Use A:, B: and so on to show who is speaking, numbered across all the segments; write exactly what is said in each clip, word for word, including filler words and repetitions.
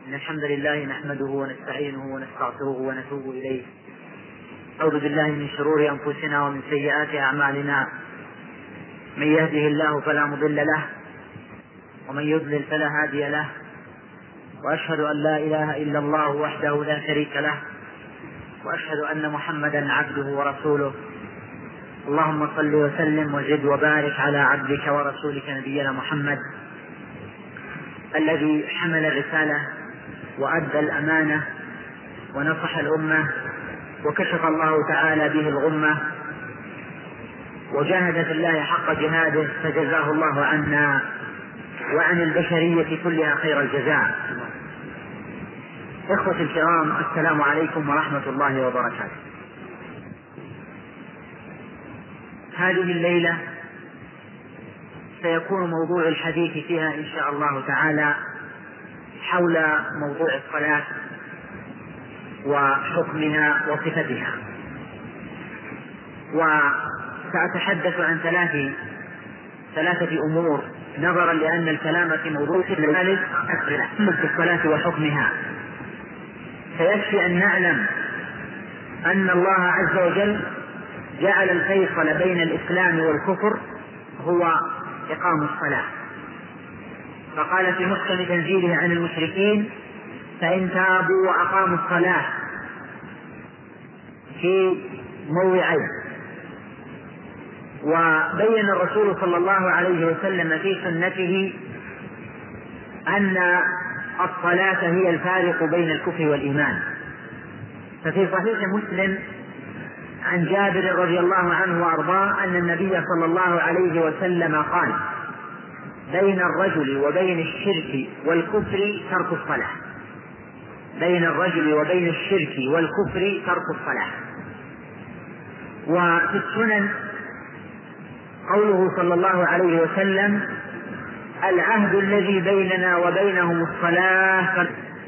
A: إن الحمد لله نحمده ونستعينه ونستغفره ونتوب إليه. أعوذ بالله من شرور أنفسنا ومن سيئات أعمالنا، من يهده الله فلا مضل له ومن يضلل فلا هادي له، وأشهد أن لا إله إلا الله وحده لا شريك له، وأشهد أن محمدا عبده ورسوله. اللهم صل وسلم وزد وبارك على عبدك ورسولك نبينا محمد الذي حمل الرسالة وأدى الأمانة ونصح الأمة وكشف الله تعالى به الغمة وجاهد في الله حق جهاده، فجزاه الله عنا وعن البشرية كلها خير الجزاء. إخوة الكرام، السلام عليكم ورحمة الله وبركاته. هذه الليلة سيكون موضوع الحديث فيها إن شاء الله تعالى حول موضوع الصلاة وحكمها وصفتها، وسأتحدث عن ثلاث ثلاثة أمور نظرا لأن الكلام في موضوع ذلك في الصلاة وحكمها. فيكفي أن نعلم أن الله عز وجل جعل الفيصل بين الإسلام والكفر هو إقام الصلاة، فقال في محكم تنزيله عن المشركين: فإن تابوا وأقاموا الصلاة، في موضعين. وبين الرسول صلى الله عليه وسلم في سنته أن الصلاة هي الفارق بين الكفر والإيمان. ففي صحيح مسلم عن جابر رضي الله عنه وأرضاه أن النبي صلى الله عليه وسلم قال: بين الرجل وبين الشرك والكفر ترك الصلاة. بين الرجل وبين الشرك والكفر ترك الصلاة. وفي السنن قوله صلى الله عليه وسلم: العهد الذي بيننا وبينهم الصلاة.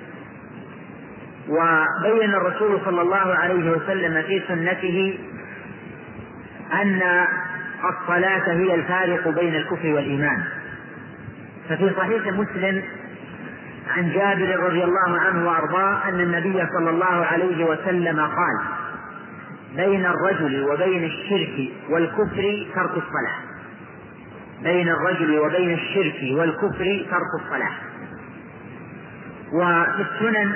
A: وبين الرسول صلى الله عليه وسلم في سنته أن الصلاة هي الفارق بين الكفر والإيمان. ففي صحيح مسلم عن جابر رضي الله عنه وأرضاه أن النبي صلى الله عليه وسلم قال: بين الرجل وبين الشرك والكفر ترك الصلاة. بين الرجل وبين الشرك والكفر ترك الصلاة. وفي السنن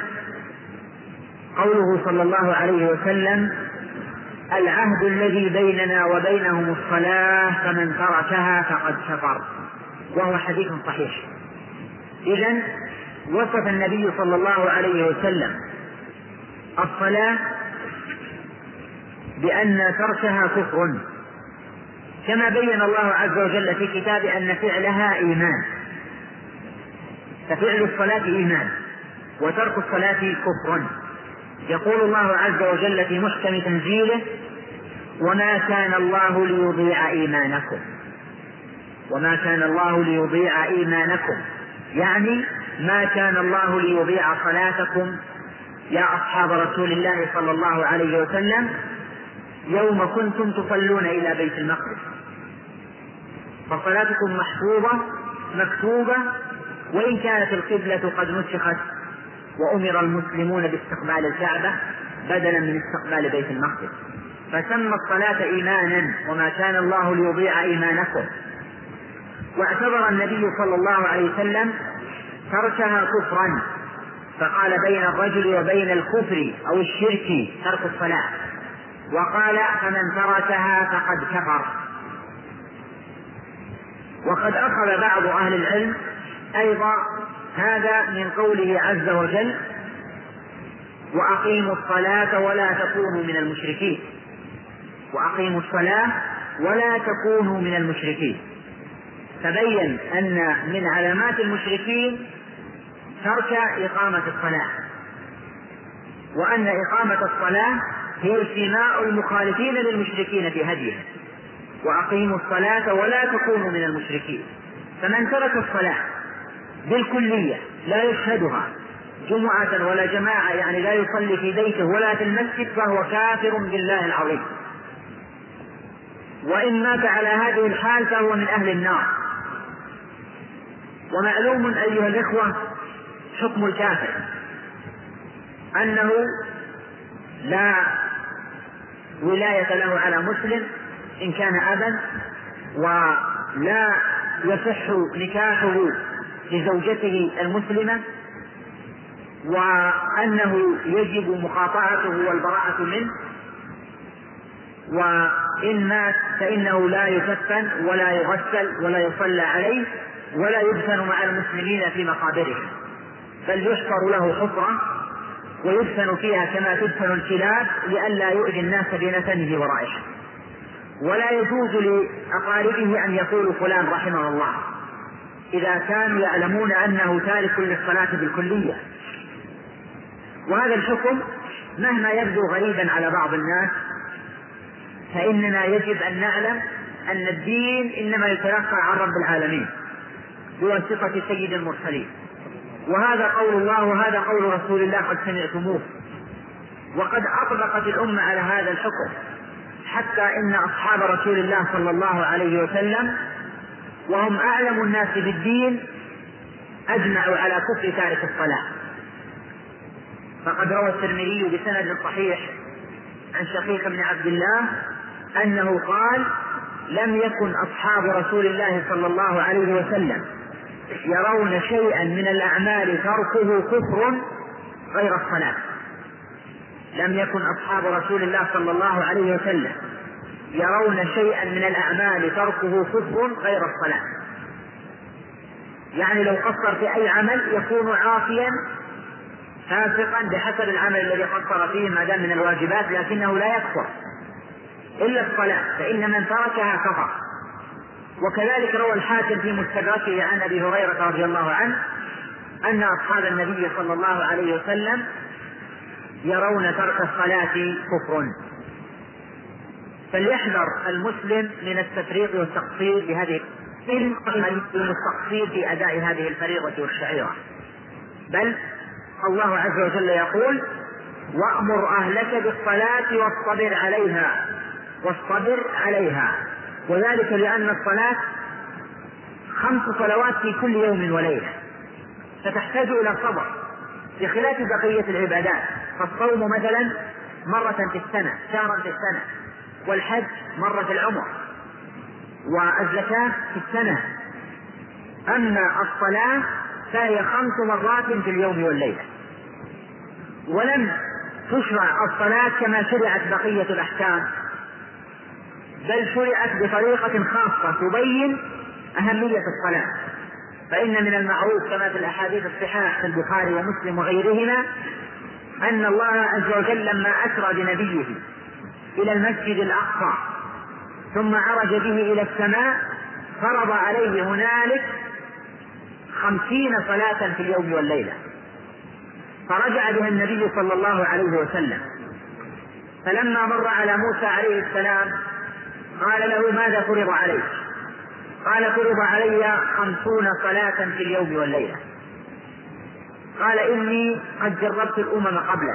A: قوله صلى الله عليه وسلم: العهد الذي بيننا وبينهم الصلاة، فمن تركها فقد كفر. وهو حديث صحيح. إذن وصف النبي صلى الله عليه وسلم الصلاة بأن تركها كفر، كما بين الله عز وجل في كتابه أن فعلها إيمان. ففعل الصلاة إيمان وترك الصلاة كفر. يقول الله عز وجل في محكم تنزيله: وما كان الله ليضيع إيمانكم. وما كان الله ليضيع إيمانكم، يعني ما كان الله ليضيع صلاتكم يا أصحاب رسول الله صلى الله عليه وسلم يوم كنتم تصلون إلى بيت المقدس. فصلاتكم محفوظة مكتوبة، وإن كانت القبلة قد نسخت وأمر المسلمون باستقبال الكعبة بدلا من استقبال بيت المقدس. فسمى الصلاة إيمانا، وما كان الله ليضيع إيمانكم. واعتبر النبي صلى الله عليه وسلم تركها كفرا، فقال: بين الرجل وبين الكفر أو الشرك ترك الصلاة. وقال: فمن تركها فقد كفر. وقد أخذ بعض أهل العلم أيضا هذا من قوله عز وجل: وأقيموا الصلاة ولا تكونوا من المشركين. وأقيموا الصلاة ولا تكونوا من المشركين. تبين أن من علامات المشركين ترك إقامة الصلاة، وأن إقامة الصلاة هي اجتماع المخالفين للمشركين بهديهم. وأقيموا الصلاة ولا تكونوا من المشركين. فمن ترك الصلاة بالكلية لا يشهدها جمعة ولا جماعة، يعني لا يصلي في بيته ولا في المسجد، فهو كافر بالله العظيم. وإن مات على هذه الحال فهو من أهل النار. ومعلوم أيها الإخوة حكم الكافر أنه لا ولاية له على مسلم إن كان أبا، ولا يصح نكاحه لزوجته المسلمة، وأنه يجب مقاطعته والبراءة منه، وإن مات فإنه لا يكفن ولا يغسل ولا يصلى عليه ولا يدفن مع المسلمين في مقابرهم، بل يحفر له حفرة ويدفن فيها كما تدفن الكلاب لئلا يؤذي الناس بنتنه ورائحه. ولا يجوز لأقاربه أن يقولوا فلان رحمه الله إذا كانوا يعلمون أنه تارك للصلاة بالكلية. وهذا الحكم مهما يبدو غريبا على بعض الناس فإننا يجب أن نعلم أن الدين إنما يتلقى عن رب العالمين بواسطة سيد المرسلين، وهذا قول الله وهذا قول رسول الله قد سمعتموه. وقد أطلقت الأمة على هذا الحكم، حتى إن أصحاب رسول الله صلى الله عليه وسلم وهم أعلم الناس بالدين أجمعوا على كفر تارك الصلاة. فقد روى الترمذي بسند صحيح عن شقيق بن عبد الله أنه قال: لم يكن أصحاب رسول الله صلى الله عليه وسلم يرون شيئا من الأعمال تركه كفر غير الصلاة. لم يكن أصحاب رسول الله صلى الله عليه وسلم يرون شيئا من الأعمال تركه كفر غير الصلاة. يعني لو قصر في أي عمل يكون عاصيا فاسقا بحسب العمل الذي قصر فيه ما دام من الواجبات، لكنه لا يكفر إلا الصلاة، فإن من تركها كفر. وكذلك روى الحاكم في مستدركه عن أبي هريرة رضي الله عنه أن أصحاب النبي صلى الله عليه وسلم يرون ترك الصلاة كفر. فليحذر المسلم من التفريط والتقصير بهذه المستقصير في أداء هذه الفريضة والشعيرة، بل الله عز وجل يقول: وأمر أهلك بالصلاة واصطبر عليها واصطبر عليها. وذلك لأن الصلاة خمس صلوات في كل يوم وليلة، فتحتاج إلى صبر بخلاف بقية العبادات. فالصوم مثلا مرة في السنة، شهرا في السنة، والحج مرة في العمر، والزكاة في السنة. أما الصلاة فهي خمس مرات في اليوم والليلة. ولم تشرع الصلاة كما شرعت بقية الأحكام، بل شرعت بطريقة خاصة تبين أهمية الصلاة. فإن من المعروف كما في الأحاديث الصحاح في البخاري ومسلم وغيرهما أن الله عز وجل لما أسرى بنبيه إلى المسجد الأقصى ثم عرج به إلى السماء فرض عليه هنالك خمسين صلاة في اليوم والليلة، فرجع بها النبي صلى الله عليه وسلم. فلما مر على موسى عليه السلام قال له: ماذا فرض عليك؟ قال: فرض علي خمسون صلاة في اليوم والليلة. قال: إني قد جربت الأمم قبلك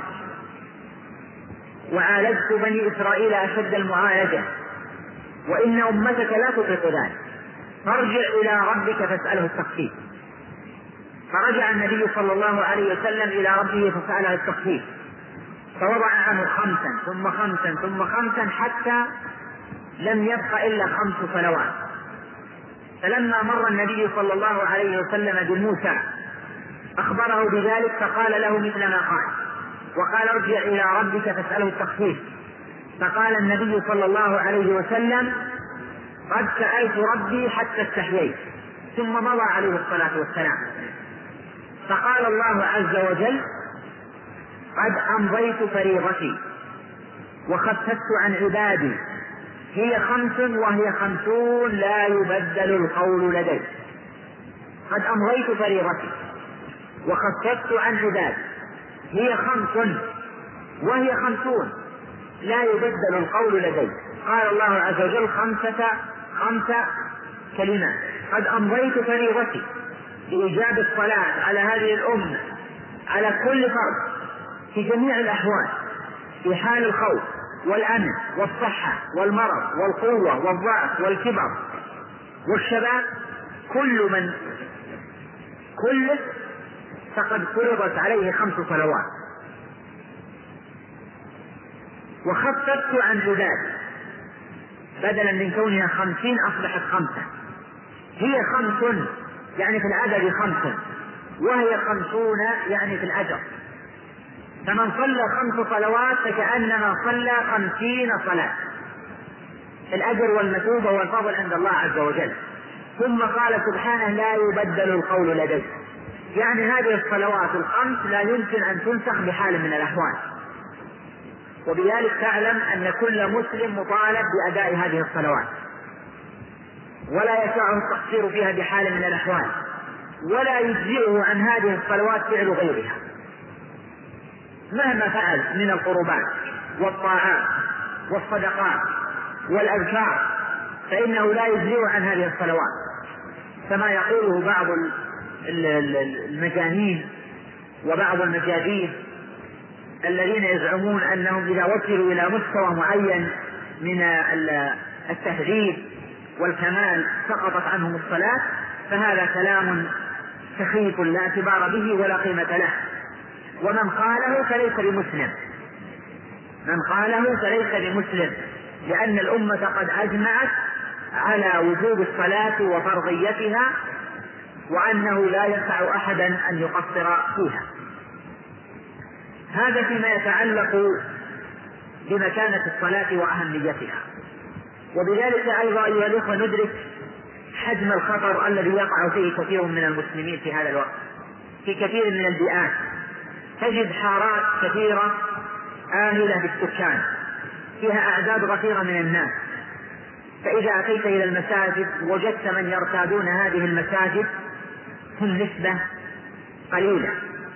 A: وعالجت بني إسرائيل أشد المعالجة، وإن أمتك لا تطيق ذلك، فارجع إلى ربك فاسأله التخفيف. فرجع النبي صلى الله عليه وسلم إلى ربه فسأله التخفيف، فوضع عنه خمسا ثم خمسا ثم خمسا حتى لم يبق إلا خمس صلوات. فلما مر النبي صلى الله عليه وسلم بموسى أخبره بذلك فقال له مثل ما قال، وقال: ارجع إلى ربك فاسأله التخفيف. فقال النبي صلى الله عليه وسلم: قد سألت ربي حتى استحييت، ثم مضى عليه الصلاة والسلام. فقال الله عز وجل: قد أمضيت فريضتي وخففت عن عبادي، هي خمس وهي خمسون لا يبدل القول لدي. قد أمضيت فريضتي وخففت عن عبادي، هي خمس وهي خمسون لا يبدل القول لدي. قال الله عز وجل خمسة خمسة كلمات: قد أمضيت فريضتي بإيجاب الصلاة على هذه الأمة على كل فرد في جميع الأحوال، في حال الخوف والأمن والصحة والمرض والقوة والضعف والكبر والشباب، كل من كل فقد فرضت عليه خمس صلوات، وخففت عن ذلك، بدلا من كونها خمسين أصبحت خمسة. هي خمس يعني في العدد خمس، وهي خمسون يعني في الأجر. فمن صلى خمس صلوات فكأنما صلى خمسين صلاة، الأجر والمثوبة والفضل عند الله عز وجل. ثم قال سبحانه: لا يبدل القول لدي، يعني هذه الصلوات الخمس لا يمكن أن تنسخ بحال من الأحوال. وبذلك تعلم أن كل مسلم مطالب بأداء هذه الصلوات، ولا يسعه التقصير فيها بحال من الأحوال، ولا يجزئه عن هذه الصلوات فعل غيرها مهما فعل من القربات والطاعات والصدقات والأذكار، فإنه لا يجزئه عن هذه الصلوات. كما يقوله بعض المجانين وبعض المجادين الذين يزعمون أنهم إذا وصلوا إلى مستوى معين من التهذيب والكمال سقطت عنهم الصلاة، فهذا كلام سخيف لا اعتبار به ولا قيمة له. ومن قاله فليس بمسلم، من قاله فليس بمسلم، لأن الأمة قد أجمعت على وجوب الصلاة وفرضيتها، وأنه لا يسع أحدا أن يقصر فيها. هذا فيما يتعلق بمكانة الصلاة وأهميتها. وبذلك أيضا أيها الأخوة ندرك حجم الخطر الذي يقع فيه كثير من المسلمين في هذا الوقت. في كثير من البيئات تجد حارات كثيرة آملة بالسكان فيها أعداد غفيرة من الناس، فإذا أتيت إلى المساجد وجدت من يرتادون هذه المساجد هم نسبة قليلة.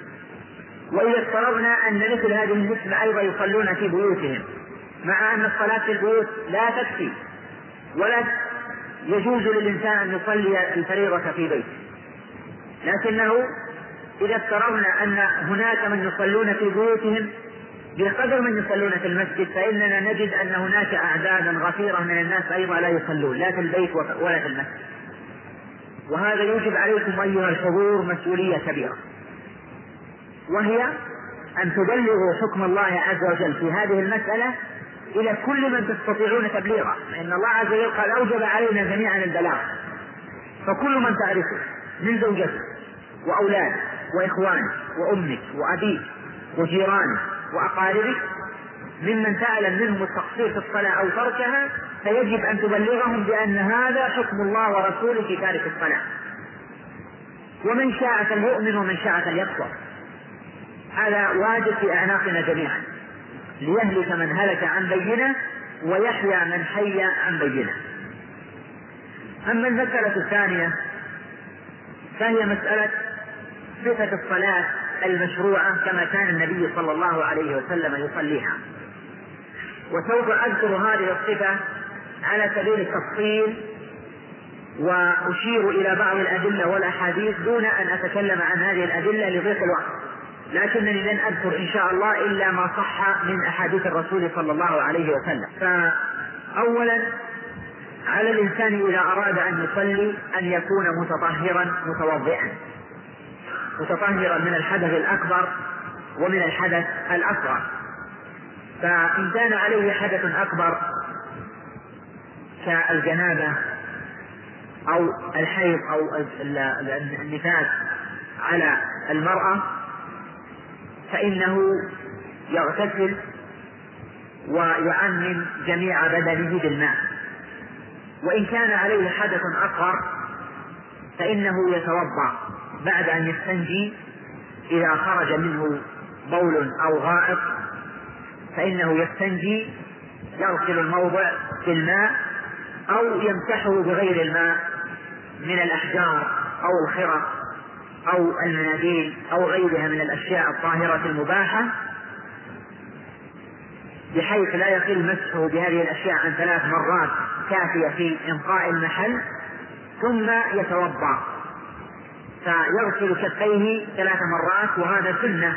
A: وإذا افترضنا أن مثل هذه النسبة أيضا يصلون في بيوتهم، مع أن الصلاة في البيوت لا تكفي ولا يجوز للإنسان أن يصلي الفريضة في بيته، لكنه إذا افترضنا أن هناك من يصلون في بيوتهم بقدر من يصلون في المسجد، فإننا نجد أن هناك أعدادا غفيرة من الناس أيضا لا يصلون لا في البيت ولا في المسجد. وهذا يوجب عليكم أيها الحضور مسؤولية كبيرة، وهي أن تبلغوا حكم الله عز وجل في هذه المسألة إلى كل من تستطيعون تبليغه، لأن الله عز وجل قال: أوجب علينا جميعا البلاغ. فكل من تعرفه من زوجته وأولادك وإخوانك وأمك وأبيك وجيرانك وأقاربك ممن تعلم منهم التقصير في الصلاة أو تركها، فيجب أن تبلغهم بأن هذا حكم الله ورسوله في تارك الصلاة. ومن شاء فليؤمن ومن شاء فليكفر، هذا واجب في أعناقنا جميعا، ليهلك من هلك عن بينة ويحيى من حي عن بينة. أما المسألة الثانية فهي مسألة صفة الصلاة المشروعة كما كان النبي صلى الله عليه وسلم يصليها. وسوف أذكر هذه الصفة على سبيل التفصيل، وأشير إلى بعض الأدلة والأحاديث دون أن أتكلم عن هذه الأدلة لضيق الوقت، لكنني لن أذكر إن شاء الله إلا ما صح من أحاديث الرسول صلى الله عليه وسلم. فأولا على الإنسان إذا أراد أن يصلي أن يكون متطهرا متوضئا، متطهرا من الحدث الأكبر ومن الحدث الأصغر. فإن كان عليه حدث أكبر كالجنابة أو الحيض أو النفاس على المرأة فإنه يغتسل ويعمم جميع بدنه بالماء. وإن كان عليه حدث أصغر فإنه يتوضأ بعد أن يستنجي، إذا خرج منه بول أو غائط فإنه يستنجي، يغسل الموضع بالماء أو يمسحه بغير الماء من الأحجار أو الخرق أو المناديل أو غيرها من الأشياء الطاهرة المباحة، بحيث لا يقل مسحه بهذه الأشياء عن ثلاث مرات كافية في إنقاء المحل، ثم يتوضأ فيغسل كفيه ثلاث مرات، وهذا سنة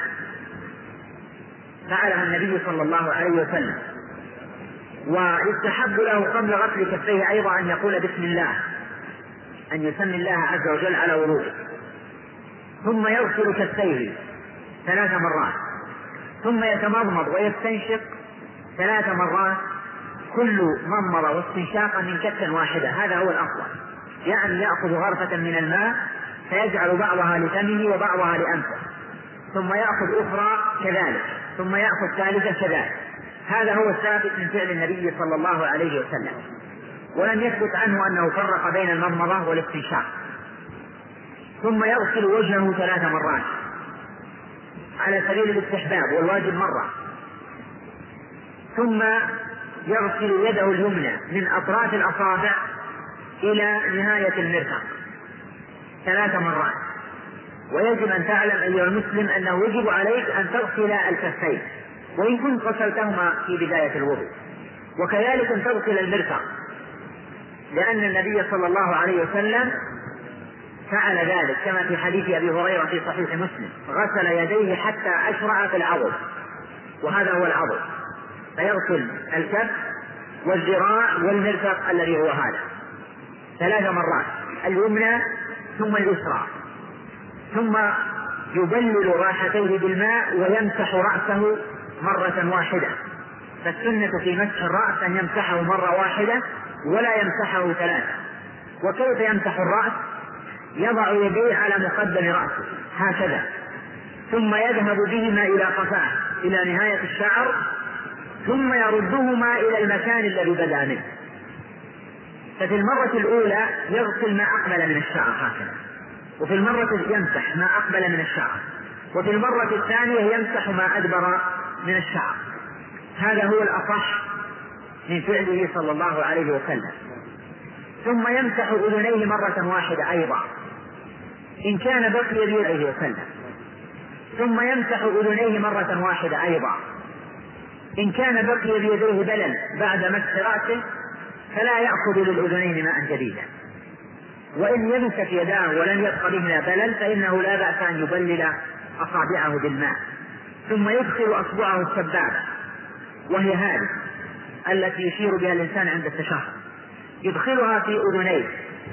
A: فعلها النبي صلى الله عليه وسلم. ويستحب له قبل غسل كفيه أيضا أن يقول بسم الله، أن يسمي الله عز وجل على وضوءه. ثم يغسل كفيه ثلاث مرات، ثم يتمضمض ويستنشق ثلاث مرات، كل مضمضة واستنشاقا من كف واحدة، هذا هو الأفضل. يعني يأخذ غرفة من الماء فيجعل بعضها لفمه وبعضها لأنفه، ثم يأخذ أخرى كذلك، ثم يأخذ ثالثة كذلك. هذا هو الثابت من فعل النبي صلى الله عليه وسلم، ولم يثبت عنه أنه فرق بين المضمضة والاستنشاق. ثم يغسل وجهه ثلاث مرات على سبيل الاستحباب، والواجب مرة. ثم يغسل يده اليمنى من أطراف الأصابع إلى نهاية المرفق ثلاث مرات. ويجب أن تعلم أيها المسلم أنه يجب عليك أن تغسل الكفين، وإن كنت غسلتهما في بداية الوضوء، وكذلك أن تغسل المرفق، لأن النبي صلى الله عليه وسلم فعل ذلك كما في حديث أبي هريرة في صحيح مسلم، غسل يديه حتى أشرع في العضد، وهذا هو العضد، فيغسل الكف والذراع والمرفق الذي هو هذا ثلاث مرات، اليمنى ثم اليسرى، ثم يبلل راحتيه بالماء ويمسح رأسه مرة واحدة. فالسنة في مسح الرأس أن يمسحه مرة واحدة ولا يمسحه ثلاثة. وكيف يمسح الرأس؟ يضع يديه على مقدم رأسه هكذا، ثم يذهب بهما إلى قفاه إلى نهاية الشعر، ثم يردهما إلى المكان الذي بدأ منه. ففي المرة الأولى يغسل ما أقبل من الشعر هكذا، وفي المرة يمسح ما أقبل من الشعر، وفي المرة الثانية يمسح ما أدبر من الشعر. هذا هو الأصح من فعله صلى الله عليه وسلم. ثم يمسح أذنيه مرة واحدة أيضا إن كان بقي بيده عليه وسلم، ثم يمسح أذنيه مرة واحدة أيضا إن كان بقي بيديه بلل بعد مسح رأسه، فلا يأخذ للأذنين ماء جديدا. وإن يمسك يداه ولم يبق بهما بلل فإنه لا بأس أن يبلل أصابعه بالماء، ثم يدخل أصبعه السبابة، وهي هذه التي يشير بها الإنسان عند التشهد، يدخلها في أذنيه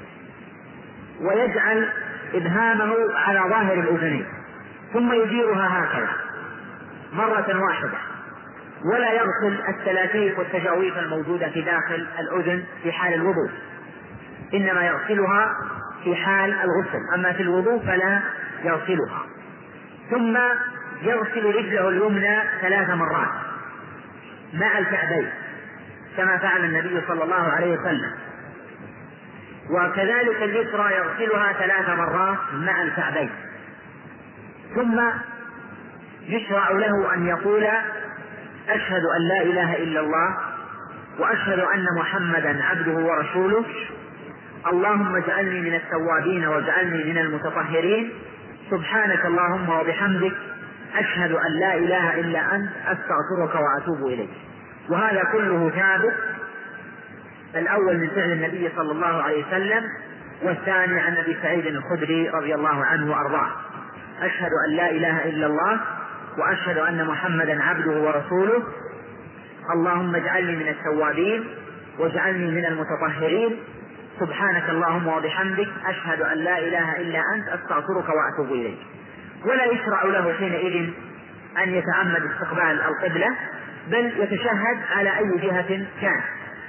A: ويجعل إبهامه على ظاهر الأذنين، ثم يديرها هكذا مرة واحدة، ولا يغسل التلاتيف والتجاويف الموجودة في داخل الأذن في حال الوضوء، إنما يغسلها في حال الغسل، أما في الوضوء فلا يغسلها. ثم يغسل رجله اليمنى ثلاث مرات مع الكعبين كما فعل النبي صلى الله عليه وسلم، وكذلك اليسرى يغسلها ثلاث مرات مع الكعبين. ثم يشرع له أن يقول: أشهد أن لا إله إلا الله، وأشهد أن محمدا عبده ورسوله، اللهم اجعلني من التوابين واجعلني من المتطهرين، سبحانك اللهم وبحمدك، أشهد أن لا إله إلا أنت، أستغفرك وأتوب إليك. وهذا كله ثابت، الأول من فعل النبي صلى الله عليه وسلم، والثاني عن أبي سعيد الخدري رضي الله عنه وأرضاه: أشهد أن لا إله إلا الله، وأشهد أن محمدا عبده ورسوله، اللهم اجعلني من التوابين واجعلني من المتطهرين، سبحانك اللهم وبحمدك، أشهد أن لا إله إلا أنت، أستغفرك وأتوب إليك. ولا يشرع له حينئذ أن يتعمد استقبال القبلة، بل يتشهد على أي جهة كان.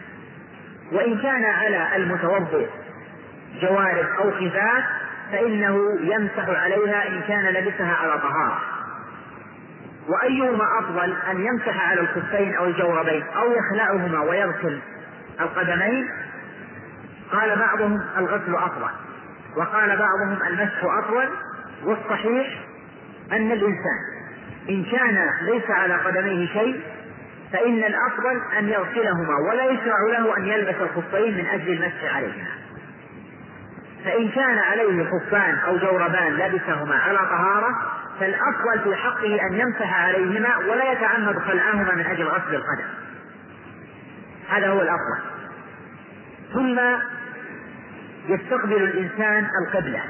A: وإن كان على المتوضئ جوارب أو خفاف فإنه يمسح عليها إن كان لبسها على طهارة. وأيهما أفضل، أن يمسح على الخفين أو الجوربين أو يخلعهما ويغسل القدمين؟ قال بعضهم الغسل أفضل، وقال بعضهم المسح أفضل. والصحيح أن الإنسان إن كان ليس على قدميه شيء فإن الأفضل أن يغسلهما، ولا يشرع له أن يلبس الخفين من أجل المسح عليهما. فإن كان عليه خفان أو جوربان لبسهما على طهارة فالأفضل في حقه أن يمسح عليهما ولا يتعمد خلعهما من أجل غسل القدم، هذا هو الأفضل. ثم يستقبل الإنسان القبلة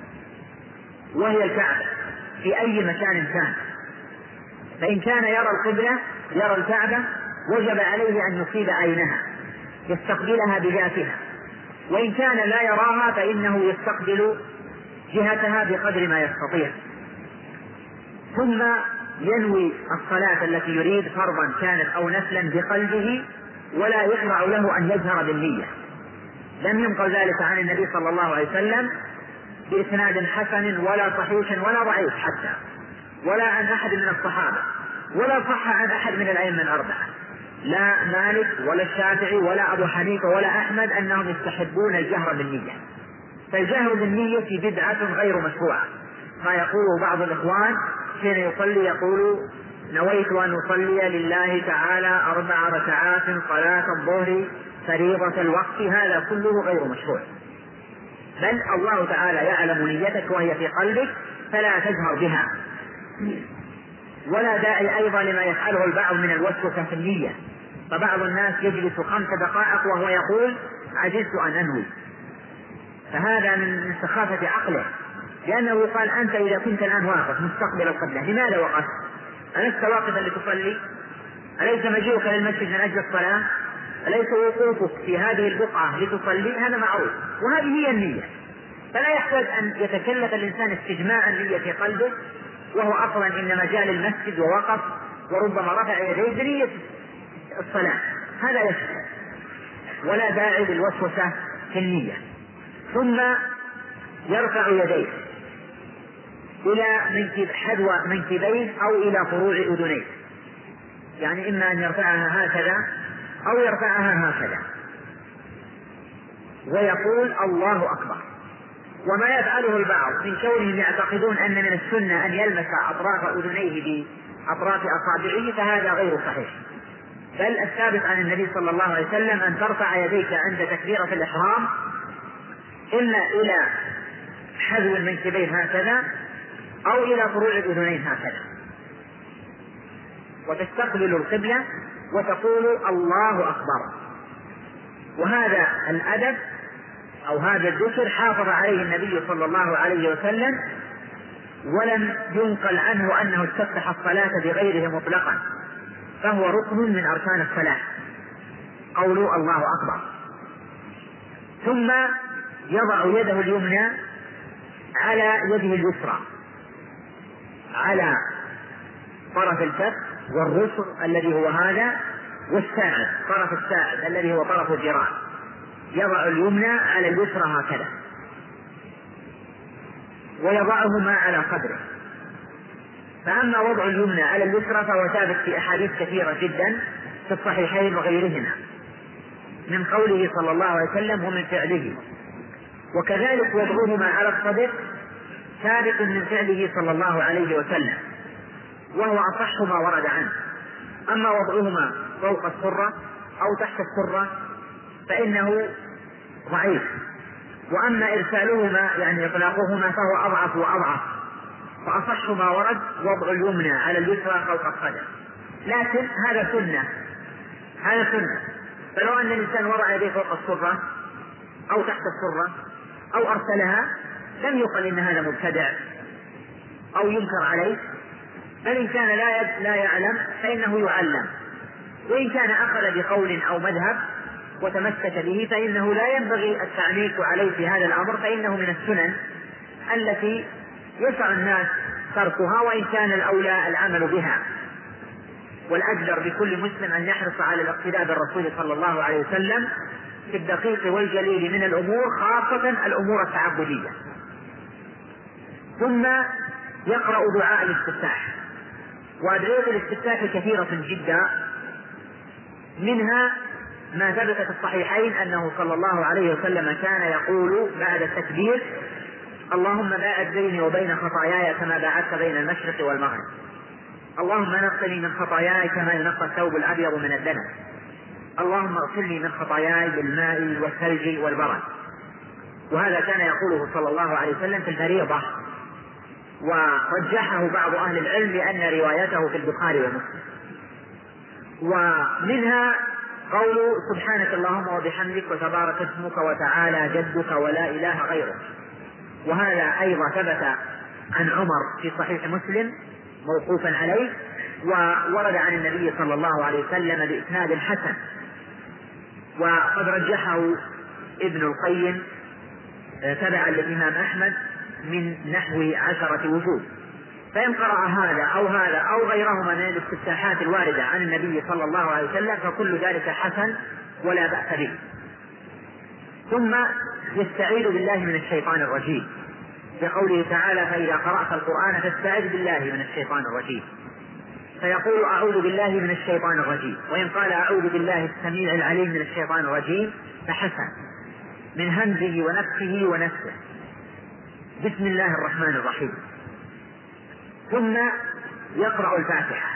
A: وهي الكعبة في أي مكان كان، فإن كان يرى القبلة يرى الكعبة وجب عليه أن يصيب عينها يستقبلها بذاتها، وإن كان لا يراها فإنه يستقبل جهتها بقدر ما يستطيع، ثم ينوي الصلاة التي يريد فرضا كانت أو نفلا بقلبه، ولا يشرع له أن يجهر بالنية. لم ينقل ذلك عن النبي صلى الله عليه وسلم بإسناد حسن ولا صحيح ولا ضعيف حتى، ولا عن أحد من الصحابة، ولا صح عن أحد من الأئمة الأربعة، لا مالك ولا الشافعي ولا أبو حنيفة ولا أحمد أنهم يستحبون الجهر بالنية. فالجهر بالنية بدعة غير مشروعة، ما يقوله بعض الإخوان حين يصلي يقول نويت أن أصلي لله تعالى أربع ركعات صلاة الظهر فريضة الوقت، هذا كله غير مشروع، بل الله تعالى يعلم نيتك وهي في قلبك فلا تجهر بها. ولا داعي أيضا لما يفعله البعض من الوسوسة في النية، فبعض الناس يجلس خمس دقائق وهو يقول عجزت أن أنوي، فهذا من سخافة عقله، لأنه يقال أنت إذا كنت الآن واقف مستقبل القبلة لماذا وقفت؟ ألست واقفا لتصلي؟ أليس مجيئك للمسجد من أجل الصلاة؟ أليس وقوفك في هذه البقعة لتصلي؟ هذا معروف، وهذه هي النية، فلا يحتاج أن يتكلف الإنسان استجماع النية في قلبه، وهو أصلا إنما جاء للمسجد ووقف وربما رفع يديه بنية الصلاة، هذا يكفي، ولا داعي للوسوسة في النية. ثم يرفع يديه إلى منكب حذو منكبيه أو إلى فروع أذنيه، يعني إما أن يرفعها هكذا أو يرفعها هكذا ويقول الله أكبر. وما يفعله البعض من كونهم يعتقدون أن من السنة أن يلمس أطراف أذنيه بأطراف أصابعه، فهذا غير صحيح، بل الثابت عن النبي صلى الله عليه وسلم أن ترفع يديك عند تكبيرة الإحرام إما إلى حذو المنكبين هكذا أو إلى فروع الأذنين هكذا، وتستقبل القبلة وتقول الله أكبر. وهذا الأدب أو هذا الذكر حافظ عليه النبي صلى الله عليه وسلم، ولم ينقل عنه أنه استفتح الصلاة بغيره مطلقا، فهو ركن من أركان الصلاة قولوا الله أكبر. ثم يضع يده اليمنى على يده اليسرى على طرف الكف والرسل الذي هو هذا، والساعد طرف الساعد الذي هو طرف الذراع، يضع اليمنى على اليسرى هكذا ويضعهما على قدره. فأما وضع اليمنى على اليسرى فهو ثابت في أحاديث كثيرة جدا في الصحيحين وغيرهما من قوله صلى الله عليه وسلم ومن فعله، وكذلك وضعهما على الصدر ثابت من فعله صلى الله عليه وسلم وهو أصح ما ورد عنه. أما وضعهما فوق السرة أو تحت السرة فإنه ضعيف، وأما إرسالهما يعني إطلاقهما فهو أضعف وأضعف، فأصح ما ورد وضع اليمنى على اليسرى فوق الصدر، لكن هذا سنة هذا سنة فلو أن الإنسان وضع يديه فوق السرة أو تحت السرة أو أرسلها لم يقل إن هذا مبتدع أو ينكر عليه، بل إن كان لا, يد لا يعلم فإنه يعلم، وإن كان أخذ بقول أو مذهب وتمسك به فإنه لا ينبغي التعنيف عليه في هذا الأمر، فإنه من السنن التي يسع الناس تركها، وإن كان الأولى العمل بها. والأجدر بكل مسلم أن يحرص على الاقتداء بالرسول صلى الله عليه وسلم في الدقيق والجليل من الأمور، خاصة الأمور التعبدية. ثم يقرأ دعاء الاستفتاح، وأدعية الاستفتاح كثيرة جدا، منها ما ثبت في الصحيحين أنه صلى الله عليه وسلم كان يقول بعد التكبير اللهم باعد بيني وبين خطاياي كما باعدت بين المشرق والمغرب، اللهم نقني من خطاياي كما ينقى الثوب الأبيض من الدنس، اللهم اغسلني من خطاياي بالماء والثلج والبرد. وهذا كان يقوله صلى الله عليه وسلم في الفريضة، ورجحه بعض أهل العلم لأن روايته في البخاري ومسلم. ومنها قول سبحانك اللهم وبحمدك وتبارك اسمك وتعالى جدك ولا إله غيرك، وهذا أيضا ثبت عن عمر في صحيح مسلم موقوفا عليه، وورد عن النبي صلى الله عليه وسلم بإسناد حسن، وقد رجحه ابن القيم تبعا للإمام أحمد من نحو عشرة وجوه، فإن قرأ هذا أو هذا أو غيرهما من الاستفتاحات الواردة عن النبي صلى الله عليه وسلم فكل ذلك حسن ولا بأس به. ثم يستعيذ بالله من الشيطان الرجيم بقوله تعالى: فإذا قرأت القرآن فاستعذ بالله من الشيطان الرجيم، فيقول: أعوذ بالله من الشيطان الرجيم. وإن قال: أعوذ بالله السميع العليم من الشيطان الرجيم فحسن من همزه ونفسه ونفسه. بسم الله الرحمن الرحيم. ثم يقرأ الفاتحة،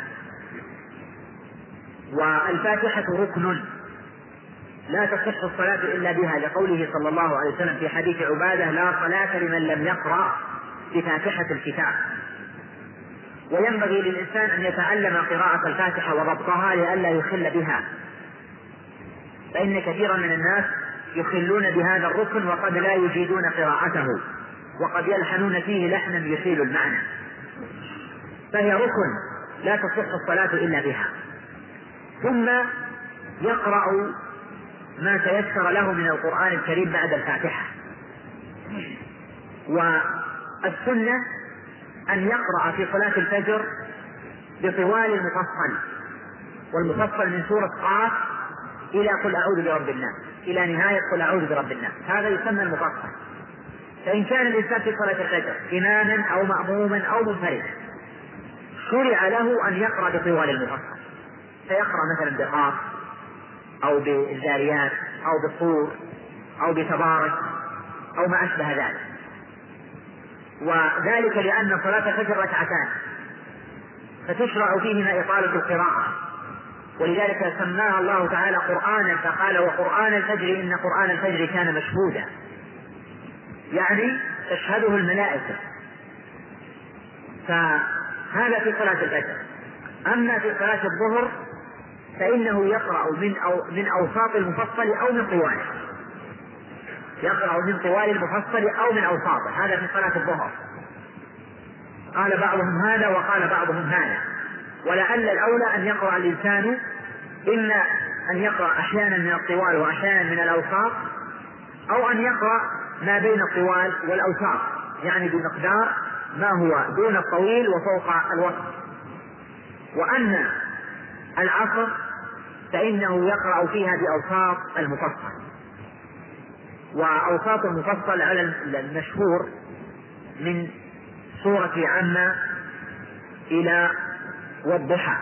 A: والفاتحة ركن لا تصح الصلاة إلا بها، لقوله صلى الله عليه وسلم في حديث عبادة: لا صلاة لمن لم يقرأ بفاتحة الكتاب. وينبغي للإنسان أن يتعلم قراءة الفاتحة وضبطها لئلا يخل بها، فإن كثيرا من الناس يخلون بهذا الركن وقد لا يجيدون قراءته، وقد يلحنون فيه لحنا يخيل المعنى، فهي ركن لا تصح الصلاة إلا بها. ثم يقرأ ما تيسر له من القرآن الكريم بعد الفاتحة. والسنة أن يقرأ في صلاة الفجر بطوال المفصل، والمفصل من سورة قاف إلى قل أعوذ برب الناس، إلى نهاية قل أعوذ برب الناس، هذا يسمى المفصل. فإن كان الإنسان في صلاة الفجر إماما أو مأموما أو منفرد شرع له أن يقرأ بطوال المفصل، فيقرأ مثلا بقاف أو بالذاريات أو بالطور أو بتبارك أو ما أشبه ذلك، وذلك لأن صلاة الفجر ركعتان فتشرع فيهما إطالة القراءة، ولذلك سماها الله تعالى قرآنا، فقال: وقرآن الفجر إن قرآن الفجر كان مشهودا، يعني تشهده الملائكة. فهذا في صلاة الفجر. أما في صلاة الظهر فإنه يقرأ من أو من أوساط المفصل أو من طواله، يقرأ من طوال المفصل أو من أوساطه، هذا في صلاة الظهر. قال بعضهم هذا وقال بعضهم هذا، ولعل الأولى أن يقرأ الإنسان إما أن يقرأ أحيانا من الطوال وأحيانا من الأوساط، أو أن يقرأ ما بين الطوال والأوساط، يعني بمقدار ما هو دون الطويل وفوق الوسط. وأما العصر فإنه يقرأ فيها بأوساط المفصل، وأوساط المفصل على المشهور من سورة عامة إلى والضحى.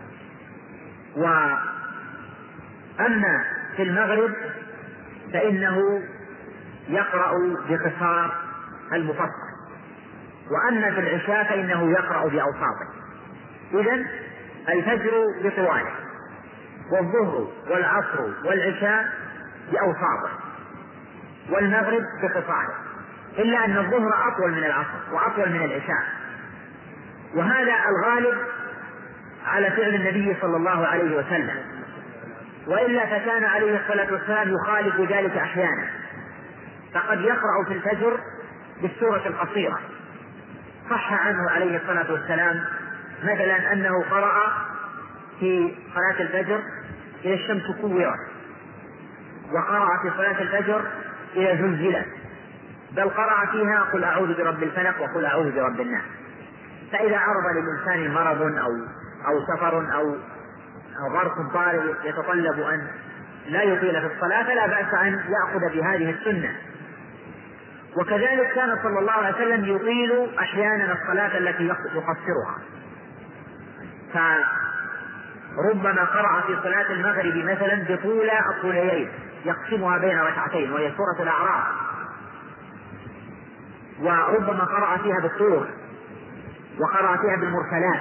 A: وأما في المغرب فإنه يقرأ بقصار المفصل، وأما في العشاء فإنه يقرأ بأوساطه. إذن الفجر بطواله، والظهر والعصر والعشاء بأوساطه، والمغرب بقصاره، إلا أن الظهر أطول من العصر وأطول من العشاء، وهذا الغالب على فعل النبي صلى الله عليه وسلم، وإلا فكان عليه الصلاة والسلام يخالف ذلك أحيانا، فقد يقرأ في الفجر بالسورة القصيرة. صح عنه عليه الصلاة والسلام مثلا أنه قرأ في صلاة الفجر إذا الشمس كورت، وقرأ في صلاة الفجر إذا زلزلت، بل قرأ فيها قل أعوذ برب الفلق وقل أعوذ برب الناس. فإذا عرض للإنسان مرض أو أو سفر أو ظرف طارئ يتطلب أن لا يطيل في الصلاة فلا بأس أن يأخذ بهذه السنة. وكذلك كان صلى الله عليه وسلم يطيل أحيانا الصلاة التي يقصرها، فربما قرأ في صلاة المغرب مثلا بطول الطوليين يقسمها بين ركعتين وهي سورة الأعراف، وربما قرأ فيها بالطور وقرأ فيها بالمرسلات.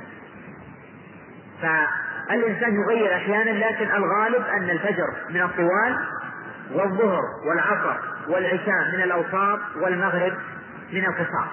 A: فالإنسان يغير أحيانا، لكن الغالب أن الفجر من الطوال، والظهر والعصر والعشاء من الأوساط، والمغرب من القصار.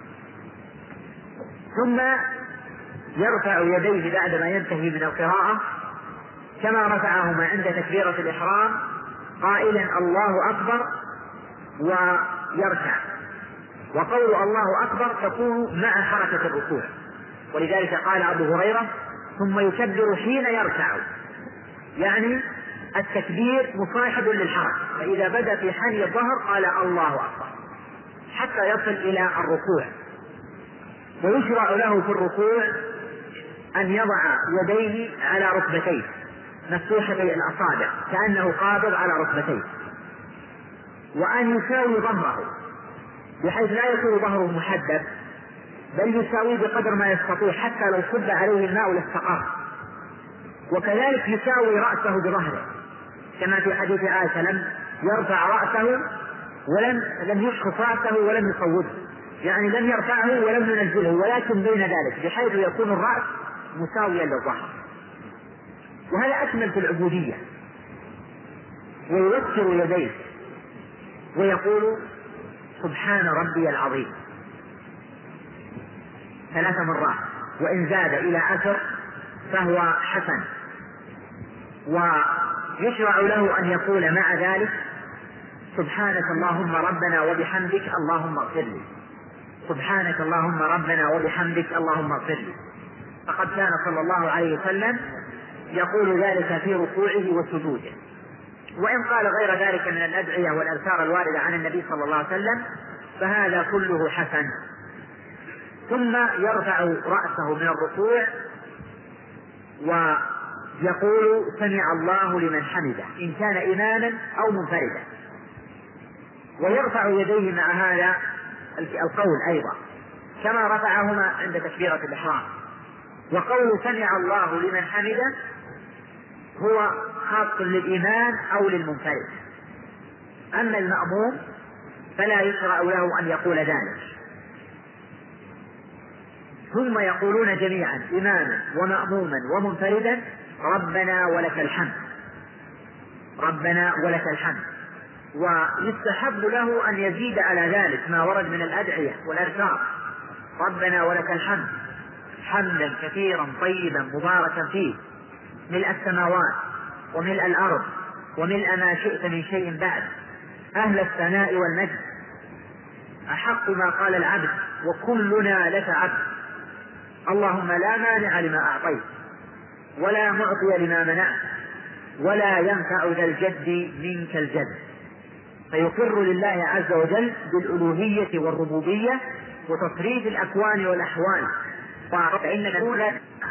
A: ثم يرفع يديه بعدما ينتهي من القراءة كما رفعهما عند تكبيرة الإحرام قائلا الله أكبر ويركع. وقول الله أكبر تكون مع حركة الركوع، ولذلك قال أبو هريرة ثم يكبر حين يركع، يعني التكبير مصاحب للحركة، فإذا بدأ في حني الظهر قال الله أكبر، حتى يصل إلى الركوع. ويشرع له في الركوع أن يضع يديه على ركبتيه مفتوحتي الأصابع كأنه قابض على ركبتيه، وأن يساوي ظهره بحيث لا يكون ظهره محدب، بل يساويه بقدر ما يستطيع حتى لو صب عليه الماء لاستقر. وكذلك يساوي رأسه بظهره كما في حديث عائشة لم يرفع رأسه ولم لم يشخص رأسه ولم يصوبه، يعني لم يرفعه ولم ينزله، ولكن بين ذلك بحيث يكون الرأس مساويا للظهر. وهذا أكمل في العبودية. ويوتر يديه ويقول سبحان ربي العظيم ثلاث مرات، وإن زاد إلى عشر فهو حسن. ويشرع له أن يقول مع ذلك سبحانك اللهم ربنا وبحمدك اللهم اغفر لي، سبحانك اللهم ربنا وبحمدك اللهم اغفر لي. فقد كان صلى الله عليه وسلم يقول ذلك في ركوعه وسجوده. وإن قال غير ذلك من الأدعية والأذكار الواردة عن النبي صلى الله عليه وسلم فهذا كله حسن. ثم يرفع رأسه من الركوع ويقول سمع الله لمن حمده إن كان إماما أو منفردا، ويرفع يديه مع هذا القول أيضا كما رفعهما عند تكبيرة الإحرام. وقول سمع الله لمن حمده هو خاص للإمام أو للمنفرد، أما المأموم فلا يشرع له أن يقول ذلك. ثم يقولون جميعا إماما ومأموما ومنفردا ربنا ولك الحمد، ربنا ولك الحمد. ويستحب له أن يزيد على ذلك ما ورد من الأدعية والأذكار، ربنا ولك الحمد حمدا كثيرا طيبا مباركا فيه ملء السماوات وملء الأرض وملء ما شئت من شيء بعد، أهل الثناء والمجد، أحق ما قال العبد وكلنا لك عبد، اللهم لا مانع لما أعطيت ولا معطي لما منعت ولا ينفع ذا الجد منك الجد. فيقر لله عز وجل بالألوهية والربوبية وتصريف الأكوان والأحوال. فإن نقول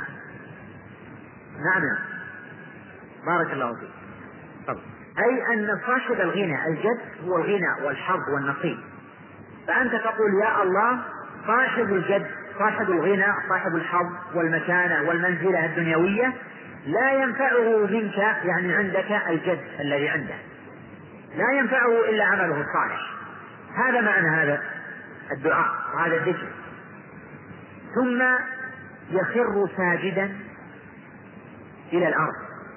A: نعم بارك الله فيك. طب. أي أن صاحب الغنى الجد هو الغنى والحظ والنصيب، فأنت تقول يا الله صاحب الجد صاحب الغنى صاحب الحظ والمكانة والمنزلة الدنيوية لا ينفعه منك، يعني عندك الجد الذي عنده لا ينفعه إلا عمله الصالح. هذا معنى هذا الدعاء وهذا الذكر. ثم يخر ساجدا إلى الأرض،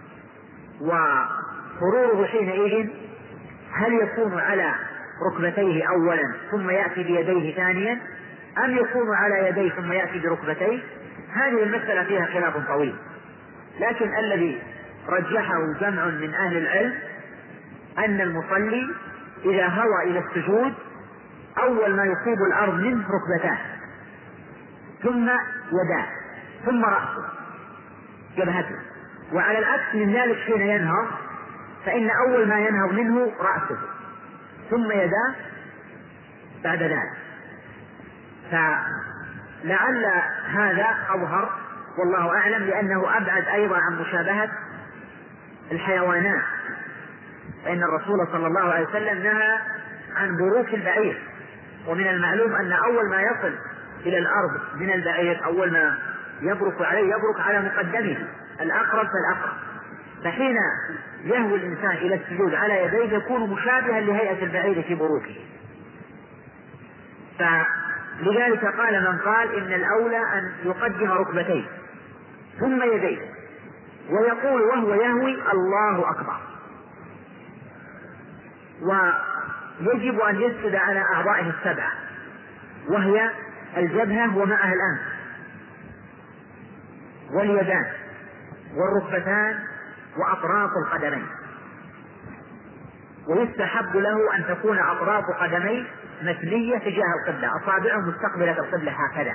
A: وخروره حينئذ هل يكون على ركبتيه أولا ثم يأتي بيديه ثانيا أم يكون على يديه ثم يأتي بركبتيه؟ هذه المسألة فيها خلاف طويل، لكن الذي رجحه جمع من أهل العلم أن المصلي إذا هوى إلى السجود أول ما يصيب الأرض منه ركبتاه ثم يداه ثم رأسه جبهته، وعلى العكس من ذلك حين ينهض فإن أول ما ينهض منه رأسه ثم يداه بعد ذلك. فلعل هذا أظهر والله أعلم، لأنه أبعد أيضا عن مشابهة الحيوانات، فإن الرسول صلى الله عليه وسلم نهى عن بروك البعير، ومن المعلوم أن أول ما يصل إلى الأرض من البعير أول ما يبرك عليه يبرك على مقدمه الأقرب فالأقرب، فحين يهوي الإنسان إلى السجود على يديه يكون مشابها لهيئة البعير في بروكه. فلذلك قال من قال إن الأولى أن يقدم ركبتيه ثم يديه ويقول وهو يهوي الله أكبر. ويجب أن يسجد على أعضائه السبعة وهي الجبهة ومعها الأنف واليدان والركبتان وأطراف القدمين. ويستحب له أن تكون أطراف قدميه مثلية تجاه القبلة، أصابعه مستقبلة القبلة هكذا،